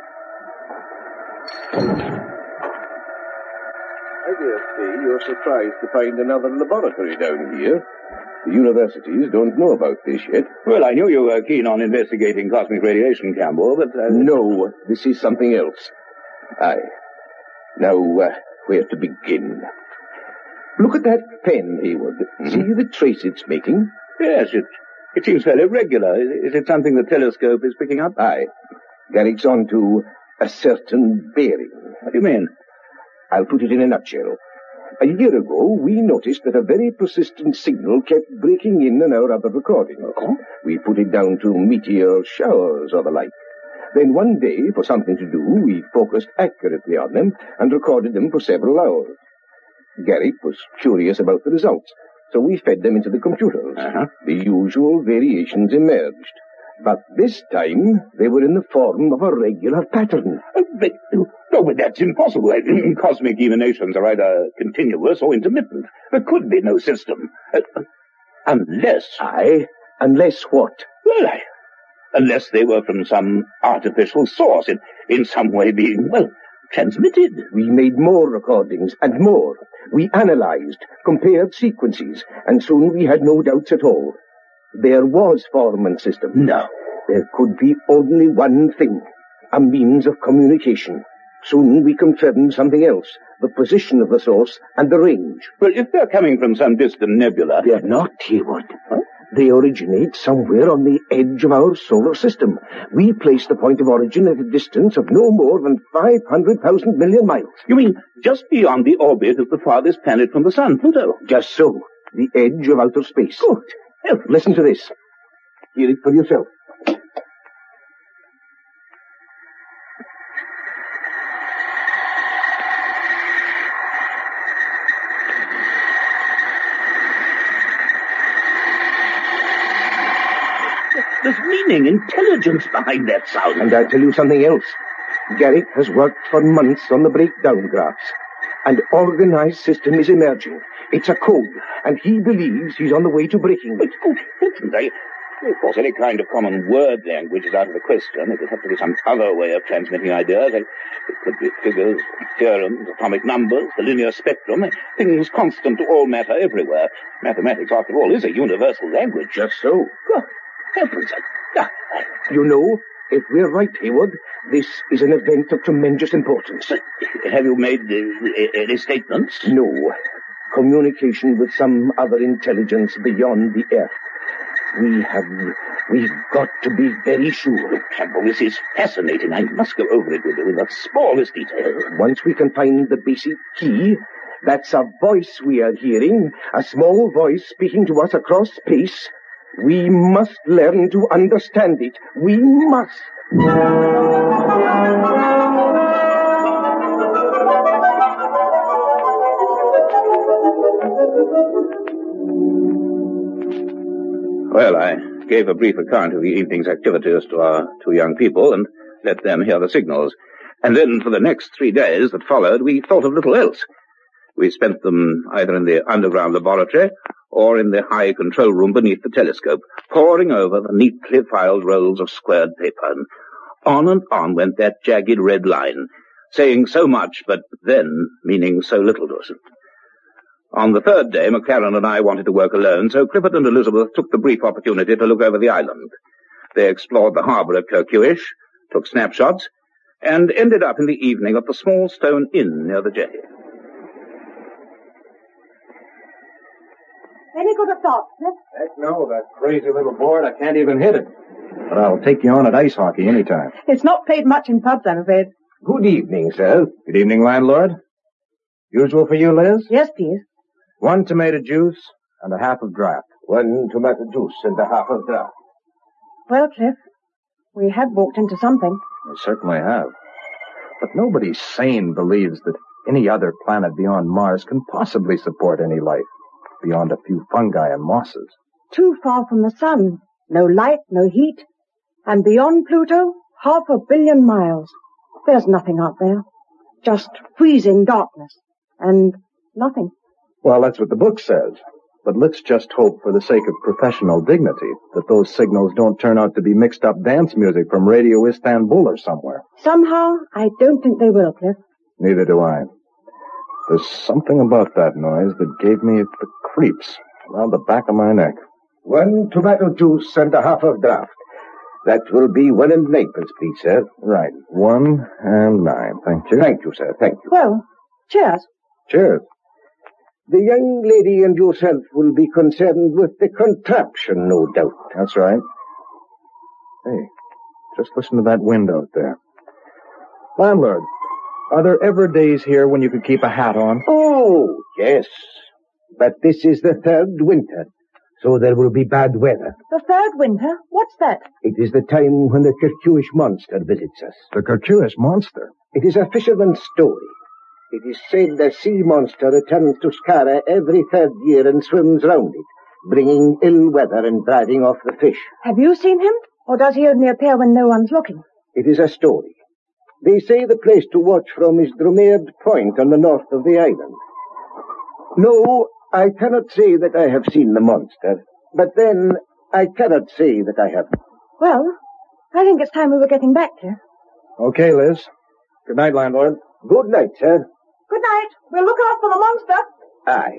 I dare say you're surprised to find another laboratory down here. The universities don't know about this yet. Well, I knew you were keen on investigating cosmic radiation, Campbell, but... No, this is something else. Aye. Now, where to begin? Look at that pen, Hayward. See the trace it's making? Yes, it seems fairly regular. Is it something the telescope is picking up? Aye. Garrick's on to a certain bearing. What do you mean? I'll put it in a nutshell. A year ago, we noticed that a very persistent signal kept breaking in on our other recording. Oh? We put it down to meteor showers or the like. Then one day, for something to do, we focused accurately on them and recorded them for several hours. Garrick was curious about the results, so we fed them into the computers. The usual variations emerged. But this time, they were in the form of a regular pattern. But that's impossible. Cosmic emanations are either continuous or intermittent. There could be no system. Unless... Aye, unless what? Well, unless they were from some artificial source, in some way being, transmitted. We made more recordings, and more. We analyzed, compared sequences, and soon we had no doubts at all. There was form and system. No. There could be only one thing, a means of communication. Soon we confirmed something else, the position of the source and the range. Well, if they're coming from some distant nebula... They're not, Hayward. Huh? They originate somewhere on the edge of our solar system. We place the point of origin at a distance of no more than 500,000 million miles. You mean just beyond the orbit of the farthest planet from the sun, Pluto? Just so. The edge of outer space. Good. Listen to this. Hear it for yourself. There's meaning, intelligence behind that sound. And I'll tell you something else. Garrick has worked for months on the breakdown graphs. An organized system is emerging. It's a code, and he believes he's on the way to breaking it. Good heavens, of course, any kind of common word language is out of the question. It would have to be some other way of transmitting ideas. It could be figures, theorems, atomic numbers, the linear spectrum, things constant to all matter everywhere. Mathematics, after all, is a universal language. Just so. Good heavens. You know, if we're right, Hayward, this is an event of tremendous importance. Have you made any statements? No. Communication with some other intelligence beyond the Earth. We've got to be very sure. Look, Campbell, this is fascinating. I must go over it with you in the smallest detail. Once we can find the basic key, that's a voice we are hearing, a small voice speaking to us across space. We must learn to understand it. We must. Well, I gave a brief account of the evening's activities to our two young people and let them hear the signals. And then for the next 3 days that followed, we thought of little else. We spent them either in the underground laboratory or in the high control room beneath the telescope, poring over the neatly filed rolls of squared paper. And on went that jagged red line, saying so much, but then meaning so little to us. On the third day, McLaren and I wanted to work alone, so Clifford and Elizabeth took the brief opportunity to look over the island. They explored the harbour of Kirkuish, took snapshots, and ended up in the evening at the small stone inn near the jetty. Any good at that, Cliff? Heck no, that crazy little board, I can't even hit it. But I'll take you on at ice hockey anytime. It's not played much in pubs, I'm afraid. Good evening, sir. Good evening, landlord. Usual for you, Liz? Yes, please. 1 tomato juice and a half of draft. 1 tomato juice and a half of draft. Well, Cliff, we have walked into something. We certainly have. But nobody sane believes that any other planet beyond Mars can possibly support any life beyond a few fungi and mosses. Too far from the sun. No light, no heat. And beyond Pluto, 500 million miles. There's nothing out there. Just freezing darkness. And nothing. Well, that's what the book says. But let's just hope, for the sake of professional dignity, that those signals don't turn out to be mixed up dance music from Radio Istanbul or somewhere. Somehow, I don't think they will, Cliff. Neither do I. There's something about that noise that gave me the creeps. around the back of my neck. 1 tomato juice and a half of draft. That will be 1 and ninepence, please, sir. Right. 1 and 9. Thank you. Thank you, sir. Thank you. Well, cheers. Cheers. The young lady and yourself will be concerned with the contraption, no doubt. That's right. Hey, just listen to that wind out there. Landlord, are there ever days here when you could keep a hat on? Oh, yes. But this is the 3rd winter, so there will be bad weather. The 3rd winter? What's that? It is the time when the Kirkuish monster visits us. The Kirkuish monster? It is a fisherman's story. It is said the sea monster returns to Skara every 3rd year and swims round it, bringing ill weather and driving off the fish. Have you seen him? Or does he only appear when no one's looking? It is a story. They say the place to watch from is Drumaird Point on the north of the island. No, I cannot say that I have seen the monster, but then I cannot say that I have. Well, I think it's time we were getting back to. Okay, Liz. Good night, landlord. Good night, sir. Good night. We'll look out for the monster. Aye.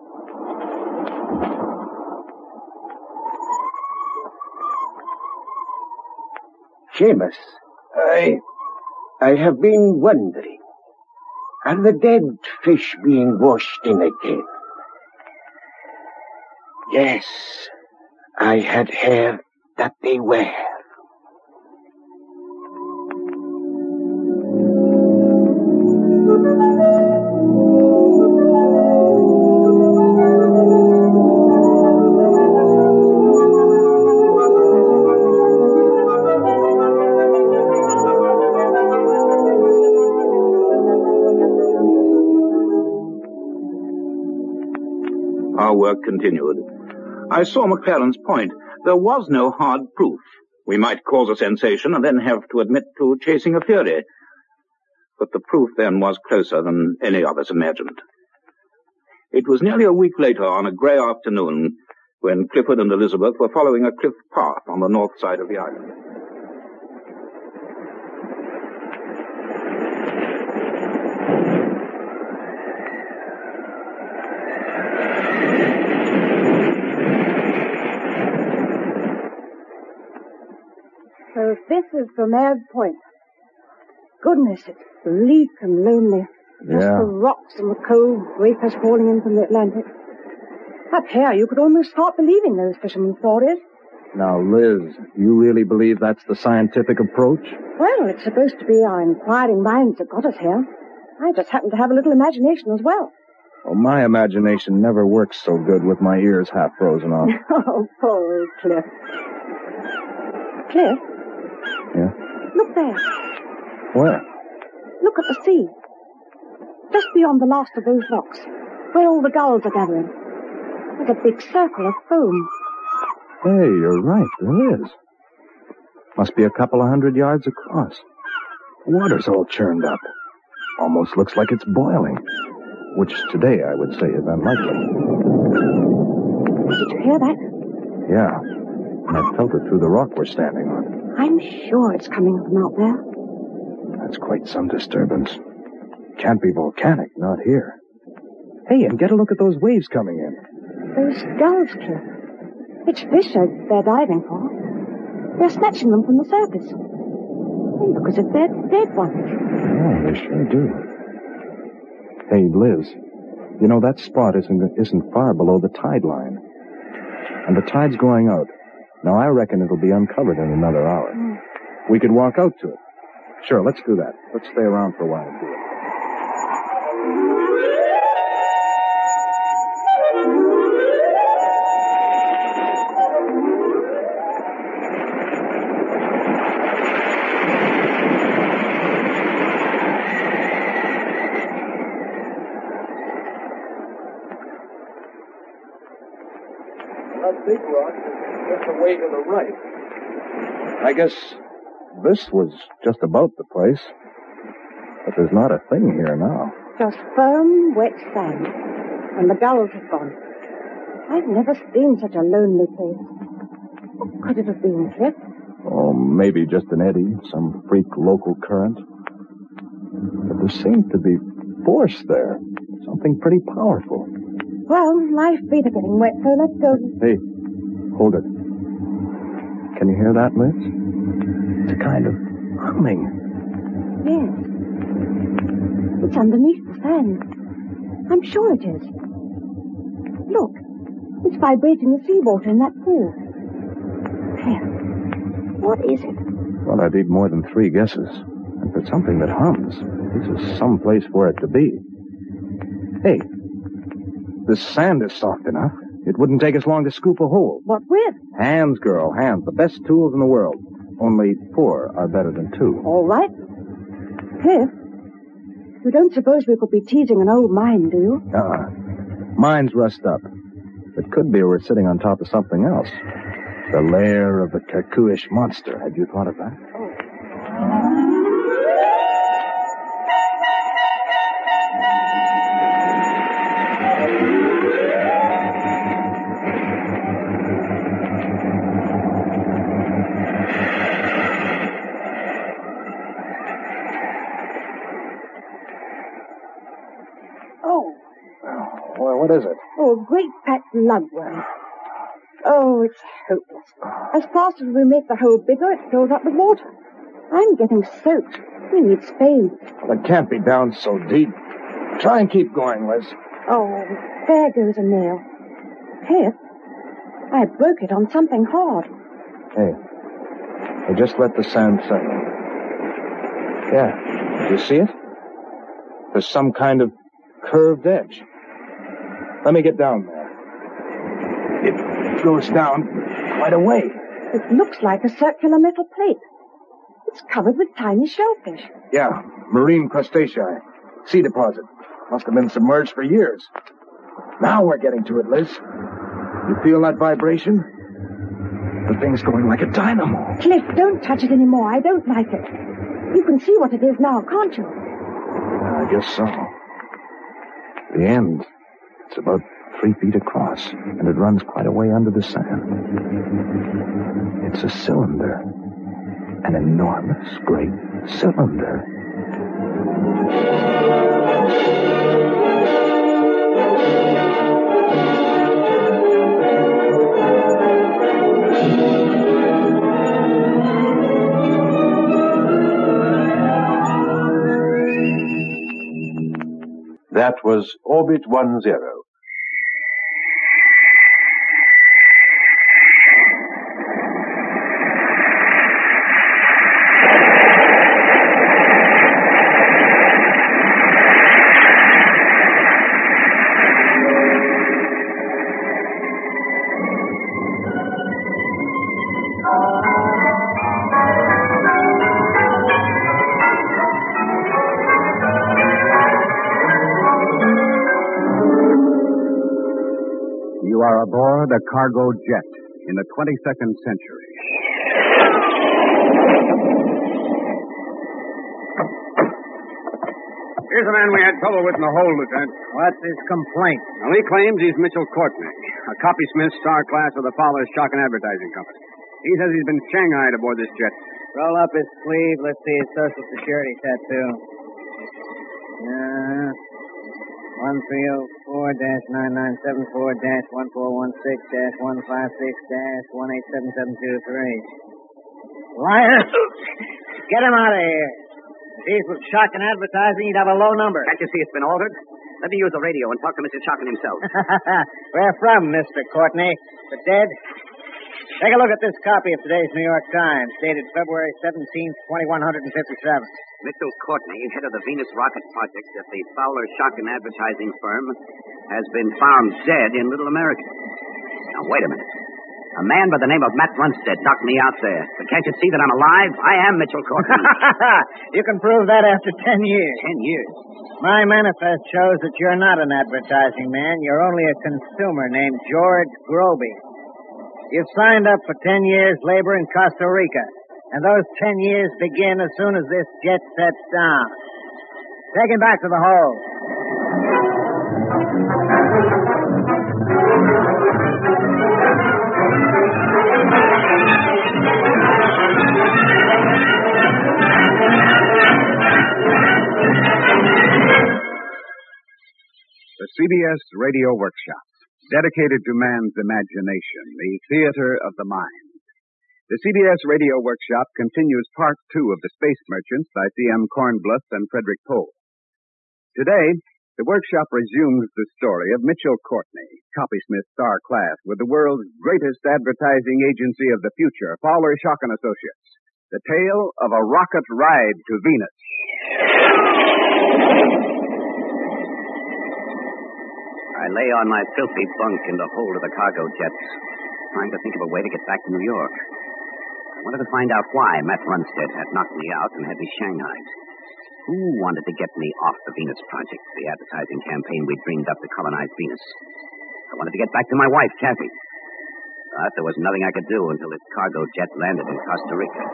Seamus, I have been wondering, are the dead fish being washed in again? Yes, I had heard that they were. Our work continued. I saw McClellan's point. There was no hard proof. We might cause a sensation and then have to admit to chasing a fury. But the proof then was closer than any of us imagined. It was nearly a week later, on a grey afternoon, when Clifford and Elizabeth were following a cliff path on the north side of the island. So this is Drumaird Point. Goodness, it's bleak and lonely. Just the rocks and the cold breakers falling in from the Atlantic. Up here, you could almost start believing those fishermen's stories. Now, Liz, you really believe that's the scientific approach? Well, it's supposed to be our inquiring minds that got us here. I just happen to have a little imagination as well. Well, my imagination never works so good with my ears half frozen off. Oh, poor old Cliff. Cliff? Yeah? Look there. Where? Look at the sea. Just beyond the last of those rocks, where all the gulls are gathering. There's a big circle of foam. Hey, you're right, there is. Must be a couple of 100 yards across. The water's all churned up. Almost looks like it's boiling. Which today I would say is unlikely. Did you hear that? Yeah. I felt it through the rock we're standing on. I'm sure it's coming from out there. That's quite some disturbance. Can't be volcanic, not here. Hey, and get a look at those waves coming in. Those gulls, Cliff. It's fish they're diving for. They're snatching them from the surface. They look as if they're dead ones. Yeah, they sure do. Hey, Liz, you know that spot isn't far below the tide line. And the tide's going out. Now, I reckon it'll be uncovered in another hour. We could walk out to it. Sure, let's do that. Let's stay around for a while and do it. That big rock is just away to the right. I guess this was just about the place. But there's not a thing here now. Just firm, wet sand. And the gulls have gone. I've never seen such a lonely place. What could it have been, Cliff? Oh, maybe just an eddy, some freak local current. But there seemed to be force there. Something pretty powerful. Well, my feet are getting wet, so let's go. Hey, hold it. Can you hear that, Liz? It's a kind of humming. Yes. It's underneath the sand. I'm sure it is. Look, it's vibrating the seawater in that pool. Cliff, what is it? Well, I'd need more than 3 guesses. And for something that hums, this is some place for it to be. Hey, the sand is soft enough. It wouldn't take us long to scoop a hole. What with? Hands, girl, hands. The best tools in the world. Only 4 are better than 2. All right. Cliff, you don't suppose we could be teasing an old mine, do you? Mine's rust up. It could be we're sitting on top of something else. The lair of the Kikuish monster. Had you thought of that? What is it? Oh, a great fat lugworm. Oh, it's hopeless. As fast as we make the hole bigger, it fills up with water. I'm getting soaked. We need spades. Well, it can't be down so deep. Try and keep going, Liz. Oh, there goes a nail. Cliff, I broke it on something hard. Hey, just let the sand settle. Yeah, do you see it? There's some kind of curved edge. Let me get down there. It goes down quite a way. It looks like a circular metal plate. It's covered with tiny shellfish. Yeah, marine crustacea. Sea deposit. Must have been submerged for years. Now we're getting to it, Liz. You feel that vibration? The thing's going like a dynamo. Cliff, don't touch it anymore. I don't like it. You can see what it is now, can't you? I guess so. The end. It's about 3 feet across, and it runs quite a way under the sand. It's a cylinder. An enormous, great cylinder. That was Orbit 10. You are aboard a cargo jet in the 22nd century. Here's a man we had trouble with in the hold, Lieutenant. What's his complaint? Well, he claims he's Mitchell Courtney, a copysmith star class of the Fowler Shock and Advertising Company. He says he's been shanghaied aboard this jet. Roll up his sleeve. Let's see his Social Security tattoo. 1304-9974-1416-15772-3. Liar! Get him out of here. If he's with Shock and Advertising, he'd have a low number. Can't you see it's been altered? Let me use the radio and talk to Mr. Shocken himself. Where from, Mr. Courtney? The dead? Take a look at this copy of today's New York Times, dated February 17th, 2157. Mitchell Courtney, head of the Venus Rocket Project at the Fowler Shock and Advertising firm, has been found dead in Little America. Now, wait a minute. A man by the name of Matt Runstead knocked me out there. But can't you see that I'm alive? I am Mitchell Courtney. You can prove that after 10 years. 10 years? My manifest shows that you're not an advertising man. You're only a consumer named George Groby. You've signed up for 10 years labor in Costa Rica. And those 10 years begin as soon as this jet sets down. Take him back to the hold. The CBS Radio Workshop, dedicated to man's imagination, the theater of the mind. The CBS Radio Workshop continues Part 2 of The Space Merchants by C.M. Kornbluth and Frederick Pohl. Today, the workshop resumes the story of Mitchell Courtney, copysmith star class with the world's greatest advertising agency of the future, Fowler Shock & Associates. The tale of a rocket ride to Venus. I lay on my filthy bunk in the hold of the cargo jet, trying to think of a way to get back to New York. I wanted to find out why Matt Runstead had knocked me out and had me shanghaied. Who wanted to get me off the Venus Project, the advertising campaign we dreamed up to colonize Venus? I wanted to get back to my wife, Kathy. But there was nothing I could do until this cargo jet landed in Costa Rica.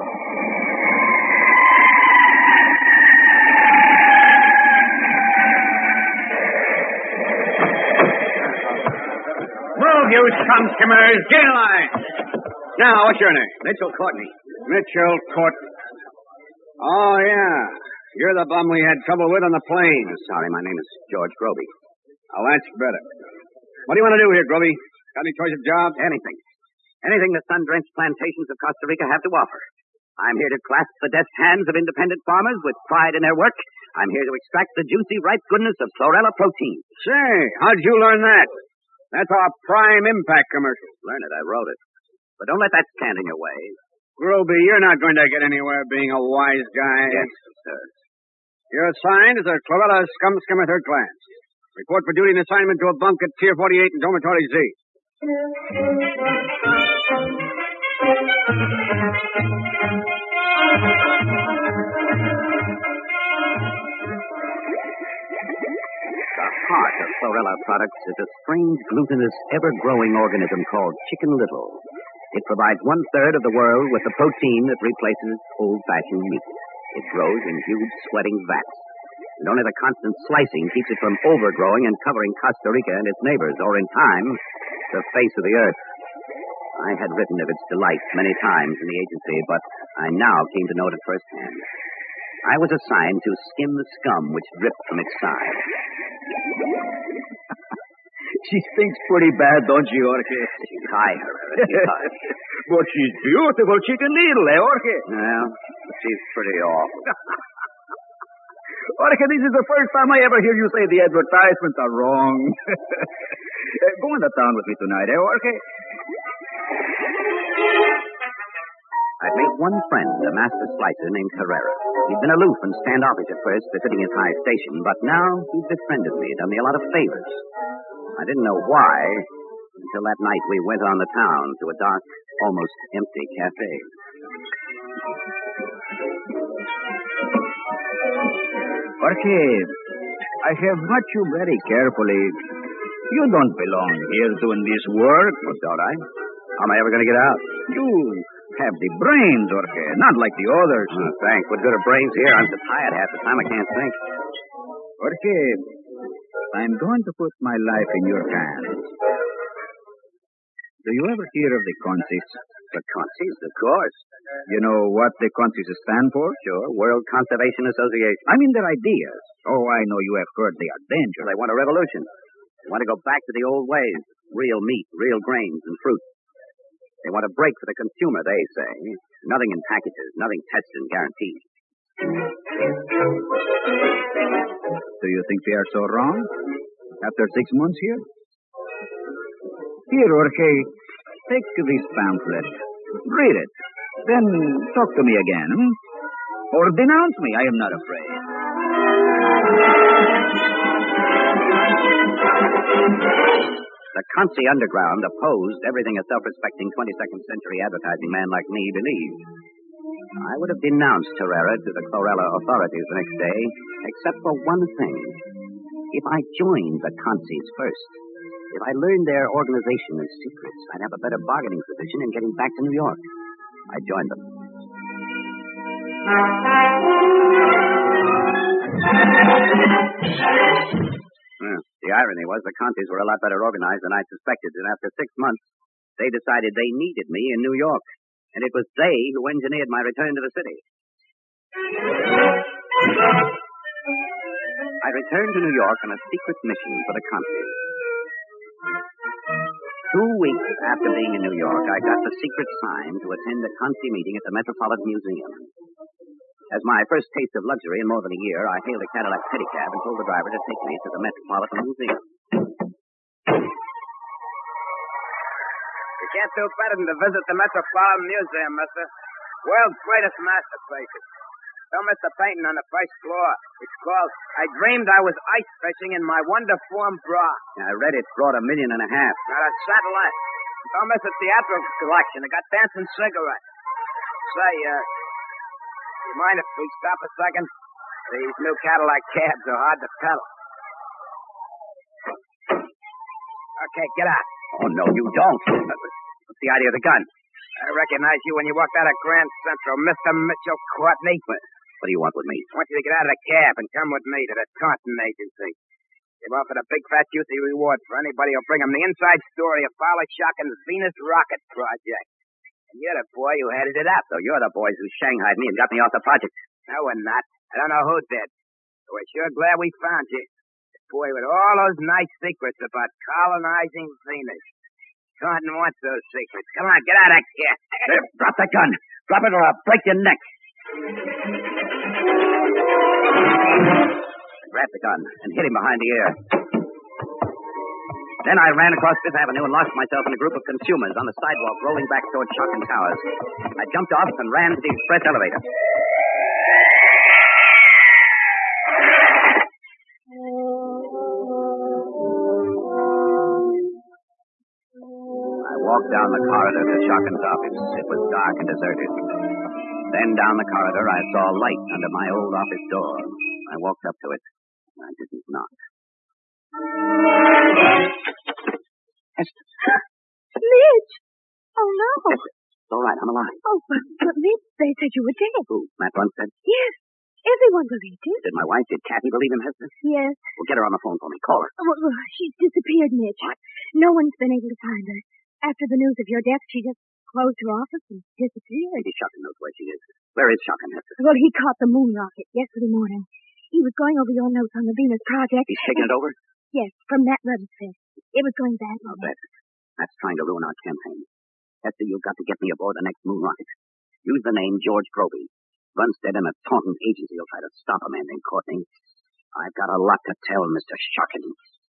Move, you scum-skimmers! Get in line! Now, what's your name? Mitchell Courtney. Mitchell Courtney. Oh, yeah. You're the bum we had trouble with on the plane. Sorry, my name is George Groby. Oh, that's better. What do you want to do here, Groby? Got any choice of jobs? Anything. Anything the sun-drenched plantations of Costa Rica have to offer. I'm here to clasp the deft hands of independent farmers with pride in their work. I'm here to extract the juicy, ripe goodness of chlorella protein. Say, how'd you learn that? That's our Prime Impact commercial. Learn it. I wrote it. But don't let that stand in your way. Groby, you're not going to get anywhere being a wise guy. Yes, sir. You're assigned as a chlorella scum-skimmer third class. Report for duty and assignment to a bunk at Tier 48 in Dormitory Z. The heart of chlorella products is a strange, glutinous, ever-growing organism called Chicken Little. It provides 1/3 of the world with the protein that replaces old-fashioned meat. It grows in huge, sweating vats. And only the constant slicing keeps it from overgrowing and covering Costa Rica and its neighbors, or in time, the face of the earth. I had written of its delight many times in the agency, but I now came to know it firsthand. I was assigned to skim the scum which dripped from its side. She stinks pretty bad, don't she, Jorge? She's high, Herrera. She's high. But she's beautiful, Chicken Little, eh, Jorge? Well, she's pretty awful. Jorge, this is the first time I ever hear you say the advertisements are wrong. Go into town with me tonight, eh, Jorge? I'd made one friend, a master slicer named Herrera. He'd been aloof and standoffish at first, befitting his high station, but now he'd befriended me, done me a lot of favors. I didn't know why until that night we went on the town to a dark, almost empty cafe. Jorge, I have watched you very carefully. You don't belong here doing this work. Oh, don't I? How am I ever going to get out? You have the brains, Jorge, not like the others. Oh, thanks. What good are brains here? I'm so tired half the time I can't think. Jorge, I'm going to put my life in your hands. Do you ever hear of the CONCIS? The CONCIS, of course. You know what the CONCIS stand for? Sure, World Conservation Association. I mean their ideas. Oh, I know you have heard they are dangerous. They want a revolution. They want to go back to the old ways. Real meat, real grains, and fruit. They want a break for the consumer, they say. Nothing in packages, nothing tested and guaranteed. Do you think they are so wrong? After 6 months here? Here, Jorge, take this pamphlet. Read it. Then talk to me again. Or denounce me. I am not afraid. The Conci Underground opposed everything a self-respecting 22nd century advertising man like me believed. I would have denounced Herrera to the chlorella authorities the next day, except for one thing. If I joined the Concis first, if I learned their organization and secrets, I'd have a better bargaining position in getting back to New York. I joined them. The irony was the Concis were a lot better organized than I suspected, and after 6 months, they decided they needed me in New York, and it was they who engineered my return to the city. I returned to New York on a secret mission for the country. 2 weeks after being in New York, I got the secret sign to attend a country meeting at the Metropolitan Museum. As my first taste of luxury in more than a year, I hailed a Cadillac pedicab and told the driver to take me to the Metropolitan Museum. You can't do better than to visit the Metropolitan Museum, mister. World's greatest masterpieces. Don't miss the painting on the first floor. It's called I Dreamed I Was Ice Fishing in My Wonderform Bra. I read it brought $1.5 million. Not a satellite. Don't miss the theatrical collection. They got dancing cigarettes. Say, you mind if we stop a second? These new Cadillac cabs are hard to pedal. Okay, get out. Oh, no, you don't. What's the idea of the gun? I recognize you when you walked out of Grand Central, Mr. Mitchell Courtney. What do you want with me? I want you to get out of the cab and come with me to the Taunton Agency. They've offered a big, fat, juicy reward for anybody who'll bring them the inside story of Fowler Shocken's Venus Rocket Project. And you're the boy who headed it up. So you're the boys who shanghaied me and got me off the project. No, we're not. I don't know who did. But we're sure glad we found you. The boy with all those nice secrets about colonizing Venus. Taunton wants those secrets. Come on, get out of here. Drop the gun. Drop it or I'll break your neck. I grabbed the gun and hit him behind the ear. Then I ran across Fifth Avenue and lost myself in a group of consumers on the sidewalk rolling back toward Shockin Towers. I jumped off and ran to the express elevator. I walked down the corridor to Shockin's office. It was dark and deserted. Then down the corridor, I saw a light under my old office door. I walked up to it. I didn't knock. Hester. Mitch! Oh, no. Hester, it's all right. I'm alive. Oh, but Mitch, they said you were dead. Who? Matt Runstead? Yes. Everyone believed it. Did my wife, did Kathy believe him, Hester? Yes. Well, get her on the phone for me. Call her. Well, she's disappeared, Mitch. What? No one's been able to find her. After the news of your death, she just closed her office and disappeared. Maybe Shockin knows where she is. Where is Shockin, Hester? Well, he caught the moon rocket yesterday morning. He was going over your notes on the Venus project. He's taking it over? Yes, from Matt Runstead. It was going badly. I'll bet. That's trying to ruin our campaign. Hester, you've got to get me aboard the next moon rocket. Use the name George Groby. Runstead and a Taunton agency will try to stop a man named Courtney. I've got a lot to tell Mr. Shockin.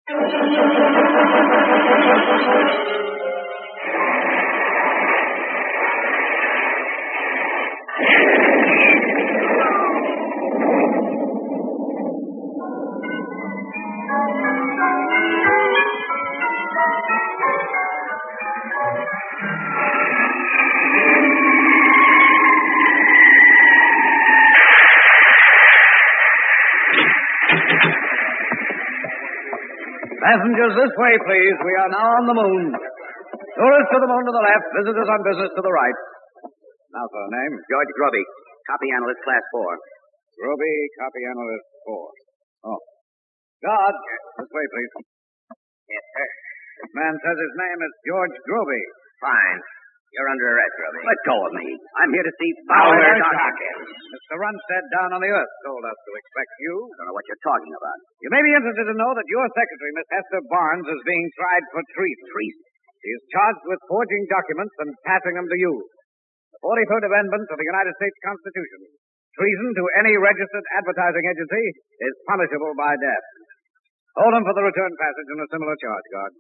Passengers, this way, please. We are now on the moon. Tourists to the moon to the left, visitors on business to the right. Now, sir, name? George Groby, copy analyst, class 4. Groby, copy analyst 4. Oh. Guard, this way, please. Yes, sir. This man says his name is George Groby. Fine. You're under arrest, Groby. Let go of me. I'm here to see Fowler Fowler Shockin. Mr. Runstead down on the earth told us to expect you. I don't know what you're talking about. You may be interested to know that your secretary, Miss Hester Barnes, is being tried for treason. Treason? She is charged with forging documents and passing them to you. The 43rd Amendment of the United States Constitution. Treason to any registered advertising agency is punishable by death. Hold him for the return passage and a similar charge, guard.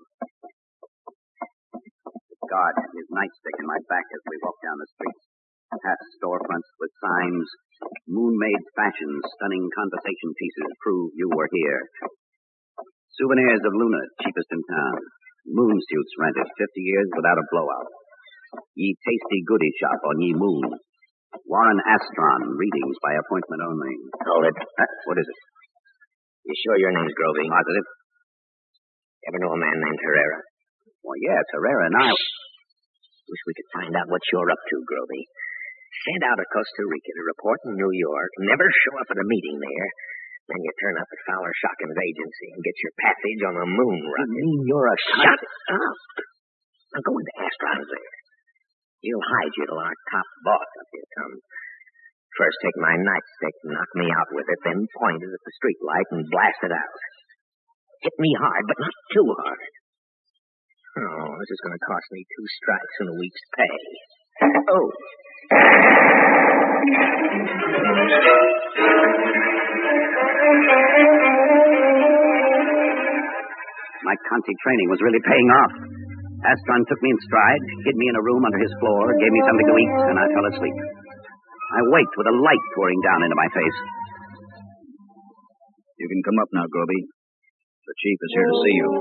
Guard had his nightstick in my back as we walked down the street. Past storefronts with signs, moon-made fashions, stunning conversation pieces prove you were here. Souvenirs of Luna, cheapest in town. Moon suits rented 50 years without a blowout. Ye tasty goodie shop on ye moon. Warren Astron, readings by appointment only. Hold it. What is it? You sure your name's Groby? Positive. Ever know a man named Herrera? Well, yes, Herrera and I... Wish we could find out what you're up to, Groby. Send out of Costa Rica to report in New York, never show up at a meeting there, then you turn up at Fowler Shocken's agency and get your passage on the moon rocket. You mean you're a... Shut up! Now go into Astron's there. He'll hide you till our top boss up here comes. First take my nightstick, knock me out with it, then point it at the street light and blast it out. Hit me hard, but not too hard. Oh, this is going to cost me 2 strikes and a week's pay. Oh. My Conti training was really paying off. Astron took me in stride, hid me in a room under his floor, gave me something to eat, and I fell asleep. I waked with a light pouring down into my face. You can come up now, Groby. The chief is here to see you.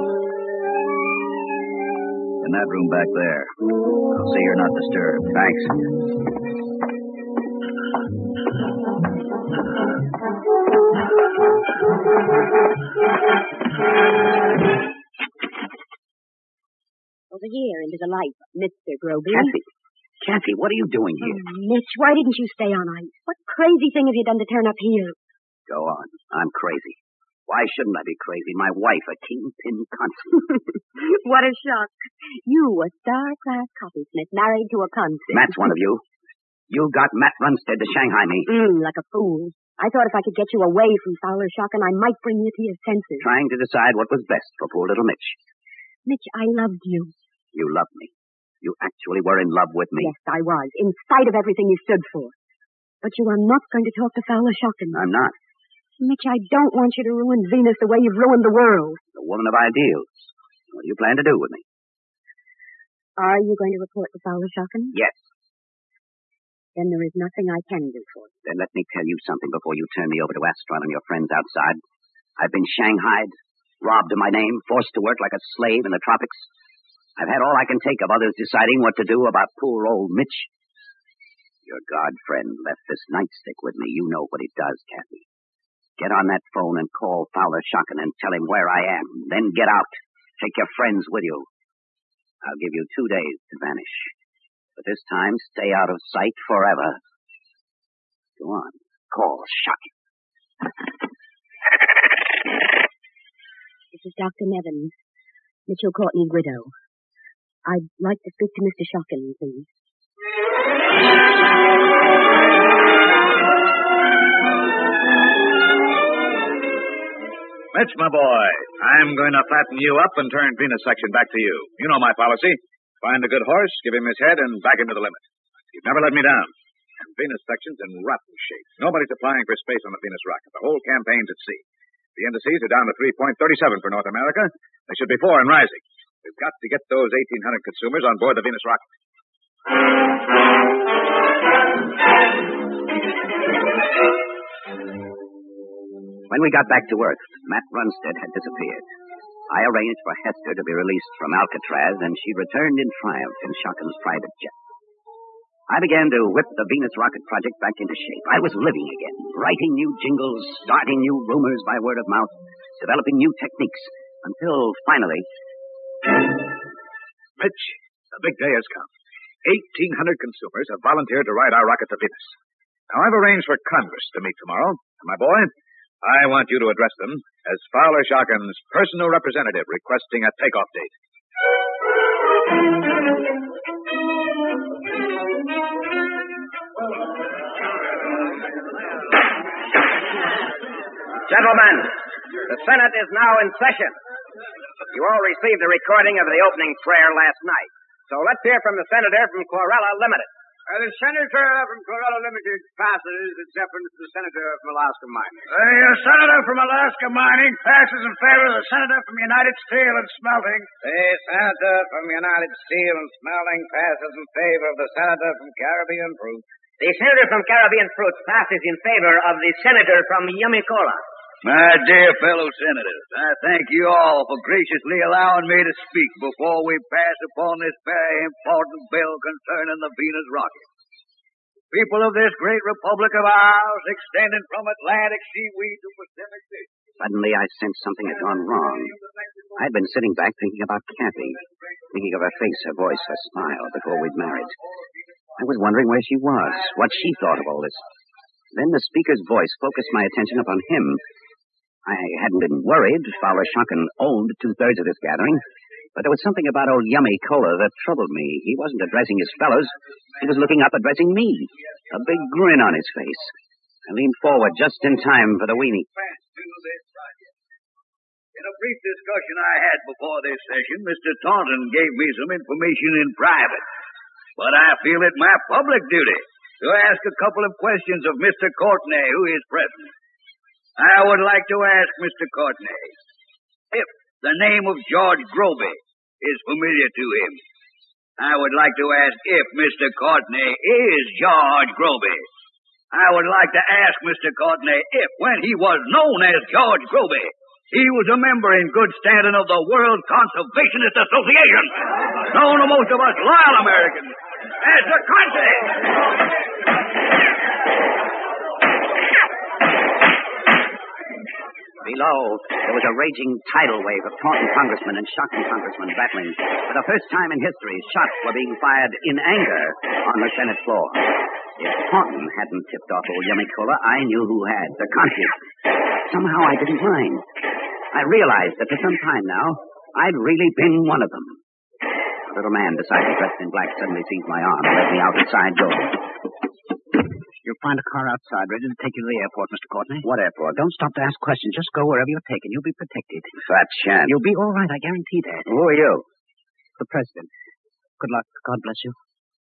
In that room back there. I'll see you're not disturbed. Thanks. Over here into the light, Mr. Groby. Kathy, what are you doing here? Oh, Mitch, why didn't you stay on ice? What crazy thing have you done to turn up here? Go on. I'm crazy. Why shouldn't I be crazy? My wife, a kingpin consul. What a shock. You, a star-class copysmith, married to a consul. Matt's one of you. You got Matt Runstead to Shanghai me. Like a fool. I thought if I could get you away from Fowler Shockin, I might bring you to your senses. Trying to decide what was best for poor little Mitch. Mitch, I loved you. You loved me. You actually were in love with me. Yes, I was, in spite of everything you stood for. But you are not going to talk to Fowler Shockin. I'm not. Mitch, I don't want you to ruin Venus the way you've ruined the world. The woman of ideals. What do you plan to do with me? Are you going to report to Fowler Shockin? Yes. Then there is nothing I can do for you. Then let me tell you something before you turn me over to Astron and your friends outside. I've been shanghaied, robbed of my name, forced to work like a slave in the tropics. I've had all I can take of others deciding what to do about poor old Mitch. Your god friend left this nightstick with me. You know what it does, Kathy. Get on that phone and call Fowler Shockin and tell him where I am. Then get out. Take your friends with you. I'll give you 2 days to vanish. But this time, stay out of sight forever. Go on. Call Shockin. This is Dr. Nevins, Mitchell Courtney widow. I'd like to speak to Mr. Shockin, please. Mitch, my boy, I'm going to fatten you up and turn Venus section back to you. You know my policy. Find a good horse, give him his head, and back him to the limit. You've never let me down. And Venus section's in rotten shape. Nobody's applying for space on the Venus rocket. The whole campaign's at sea. The indices are down to 3.37 for North America. They should be 4 and rising. We've got to get those 1,800 consumers on board the Venus rocket. When we got back to Earth, Matt Runstead had disappeared. I arranged for Hester to be released from Alcatraz, and she returned in triumph in Shockin's private jet. I began to whip the Venus rocket project back into shape. I was living again, writing new jingles, starting new rumors by word of mouth, developing new techniques, until finally... Mitch, the big day has come. 1,800 consumers have volunteered to ride our rocket to Venus. Now, I've arranged for Congress to meet tomorrow, and my boy, I want you to address them as Fowler Shockin's personal representative requesting a takeoff date. Gentlemen, the Senate is now in session. You all received a recording of the opening prayer last night. So let's hear from the senator from Chlorella Limited. The senator from Chlorella Limited passes, except for the senator from Alaska Mining. The senator from Alaska Mining passes in favor of the senator from United Steel and Smelting. The senator from United Steel and Smelting passes in favor of the senator from Caribbean Fruit. The senator from Caribbean Fruit passes in favor of the senator from Yummy Cola. My dear fellow senators, I thank you all for graciously allowing me to speak before we pass upon this very important bill concerning the Venus rocket. People of this great republic of ours, extending from Atlantic seaweed to Pacific sea. Suddenly I sensed something had gone wrong. I'd been sitting back thinking about Kathy, thinking of her face, her voice, her smile before we'd married. I was wondering where she was, what she thought of all this. Then the speaker's voice focused my attention upon him. I hadn't been worried. Fowler Shockin owned 2/3 of this gathering. But there was something about old Yummy Cola that troubled me. He wasn't addressing his fellows. He was looking up, addressing me. a big grin on his face. I leaned forward just in time for the weenie. In a brief discussion I had before this session, Mr. Taunton gave me some information in private. But I feel it my public duty to ask a couple of questions of Mr. Courtney, who is present. I would like to ask Mr. Courtney if the name of George Groby is familiar to him. I would like to ask if Mr. Courtney is George Groby. I would like to ask Mr. Courtney if, when he was known as George Groby, he was a member in good standing of the World Conservationist Association, known to most of us loyal Americans as the country. Below, there was a raging tidal wave of taunting congressmen and shocking congressmen battling. For the first time in history, shots were being fired in anger on the Senate floor. If Taunton hadn't tipped off old Yummy-Cola, I knew who had. The conscience. Somehow I didn't mind. I realized that for some time now, I'd really been one of them. A little man beside me, dressed in black, suddenly seized my arm and led me out the side door. You'll find a car outside, ready to take you to the airport, Mr. Courtney. What airport? Don't stop to ask questions. Just go wherever you're taken. You'll be protected. Fat chance. You'll be all right, I guarantee that. Who are you? The President. Good luck. God bless you.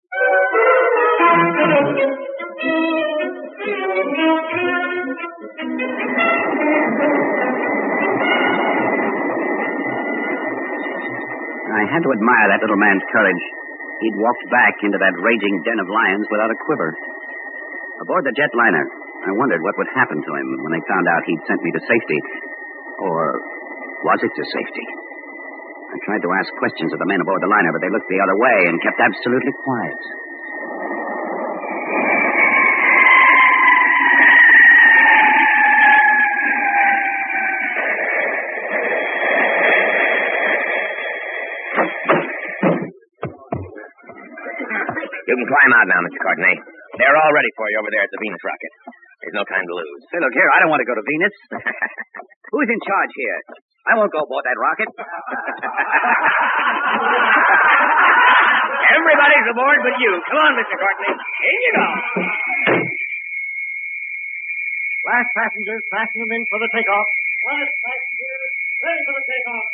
I had to admire that little man's courage. He'd walked back into that raging den of lions without a quiver. Aboard the jetliner, I wondered what would happen to him when they found out he'd sent me to safety. Or was it to safety? I tried to ask questions of the men aboard the liner, but they looked the other way and kept absolutely quiet. You can climb out now, Mr. Courtney. They're all ready for you over there at the Venus rocket. There's no time to lose. Say, look here, I don't want to go to Venus. Who's in charge here? I won't go aboard that rocket. Everybody's aboard but you. Come on, Mr. Courtney. In you go. Last passengers, fasten them in for the takeoff. Last passengers, ready for the takeoff.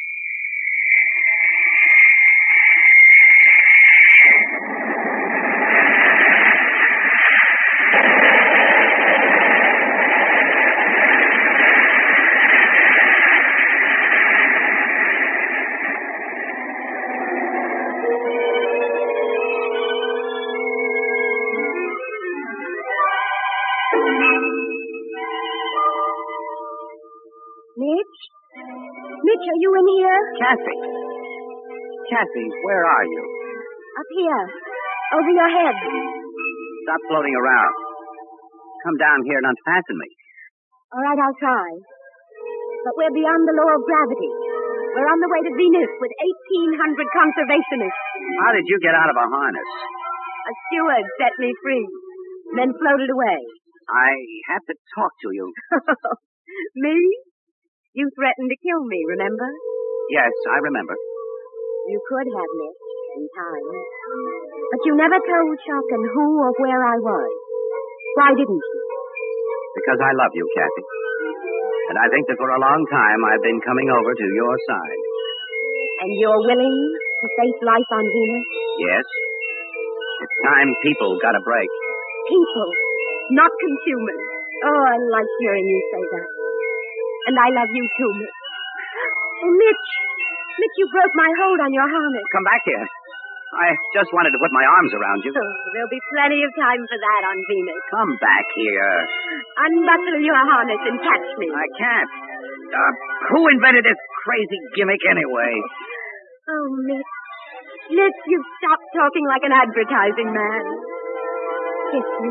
Mitch, are you in here? Kathy. Kathy, where are you? Up here. Over your head. Stop floating around. Come down here and unfasten me. All right, I'll try. But we're beyond the law of gravity. We're on the way to Venus with 1,800 conservationists. How did you get out of a harness? A steward set me free, then floated away. I have to talk to you. Me? You threatened to kill me, remember? Yes, I remember. You could have, Mitch, in time. But you never told Shocken who or where I was. Why didn't you? Because I love you, Kathy. And I think that for a long time I've been coming over to your side. And you're willing to face life on Venus? Yes. It's time people got a break. People, not consumers. Oh, I like hearing you say that. And I love you too, Mitch. Oh, Mitch, you broke my hold on your harness. Come back here. I just wanted to put my arms around you. Oh, there'll be plenty of time for that on Venus. Come back here. Unbuckle your harness and catch me. I can't. Who invented this crazy gimmick anyway? Oh, Mitch. Mitch, you've stopped talking like an advertising man. Kiss me.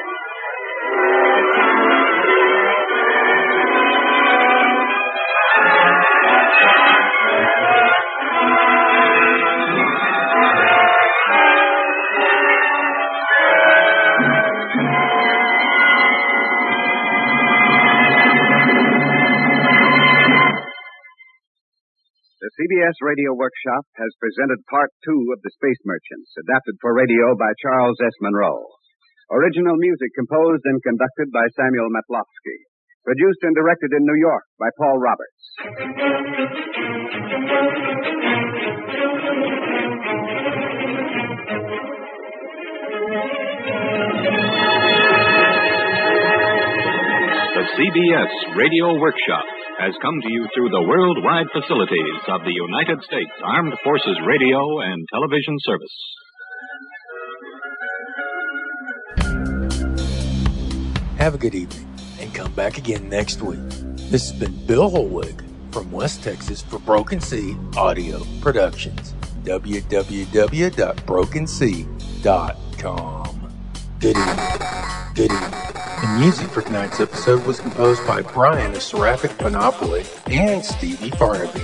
The CBS Radio Workshop has presented Part 2 of The Space Merchants, adapted for radio by Charles S. Monroe. Original music composed and conducted by Samuel Matlofsky. Produced and directed in New York by Paul Roberts. The CBS Radio Workshop has come to you through the worldwide facilities of the United States Armed Forces Radio and Television Service. Have a good evening, and come back again next week. This has been Bill Holwig from West Texas for Broken Sea Audio Productions. www.brokensea.com. Good evening. Good evening. The music for tonight's episode was composed by Brian of Seraphic Panoply and Stevie Farnaby.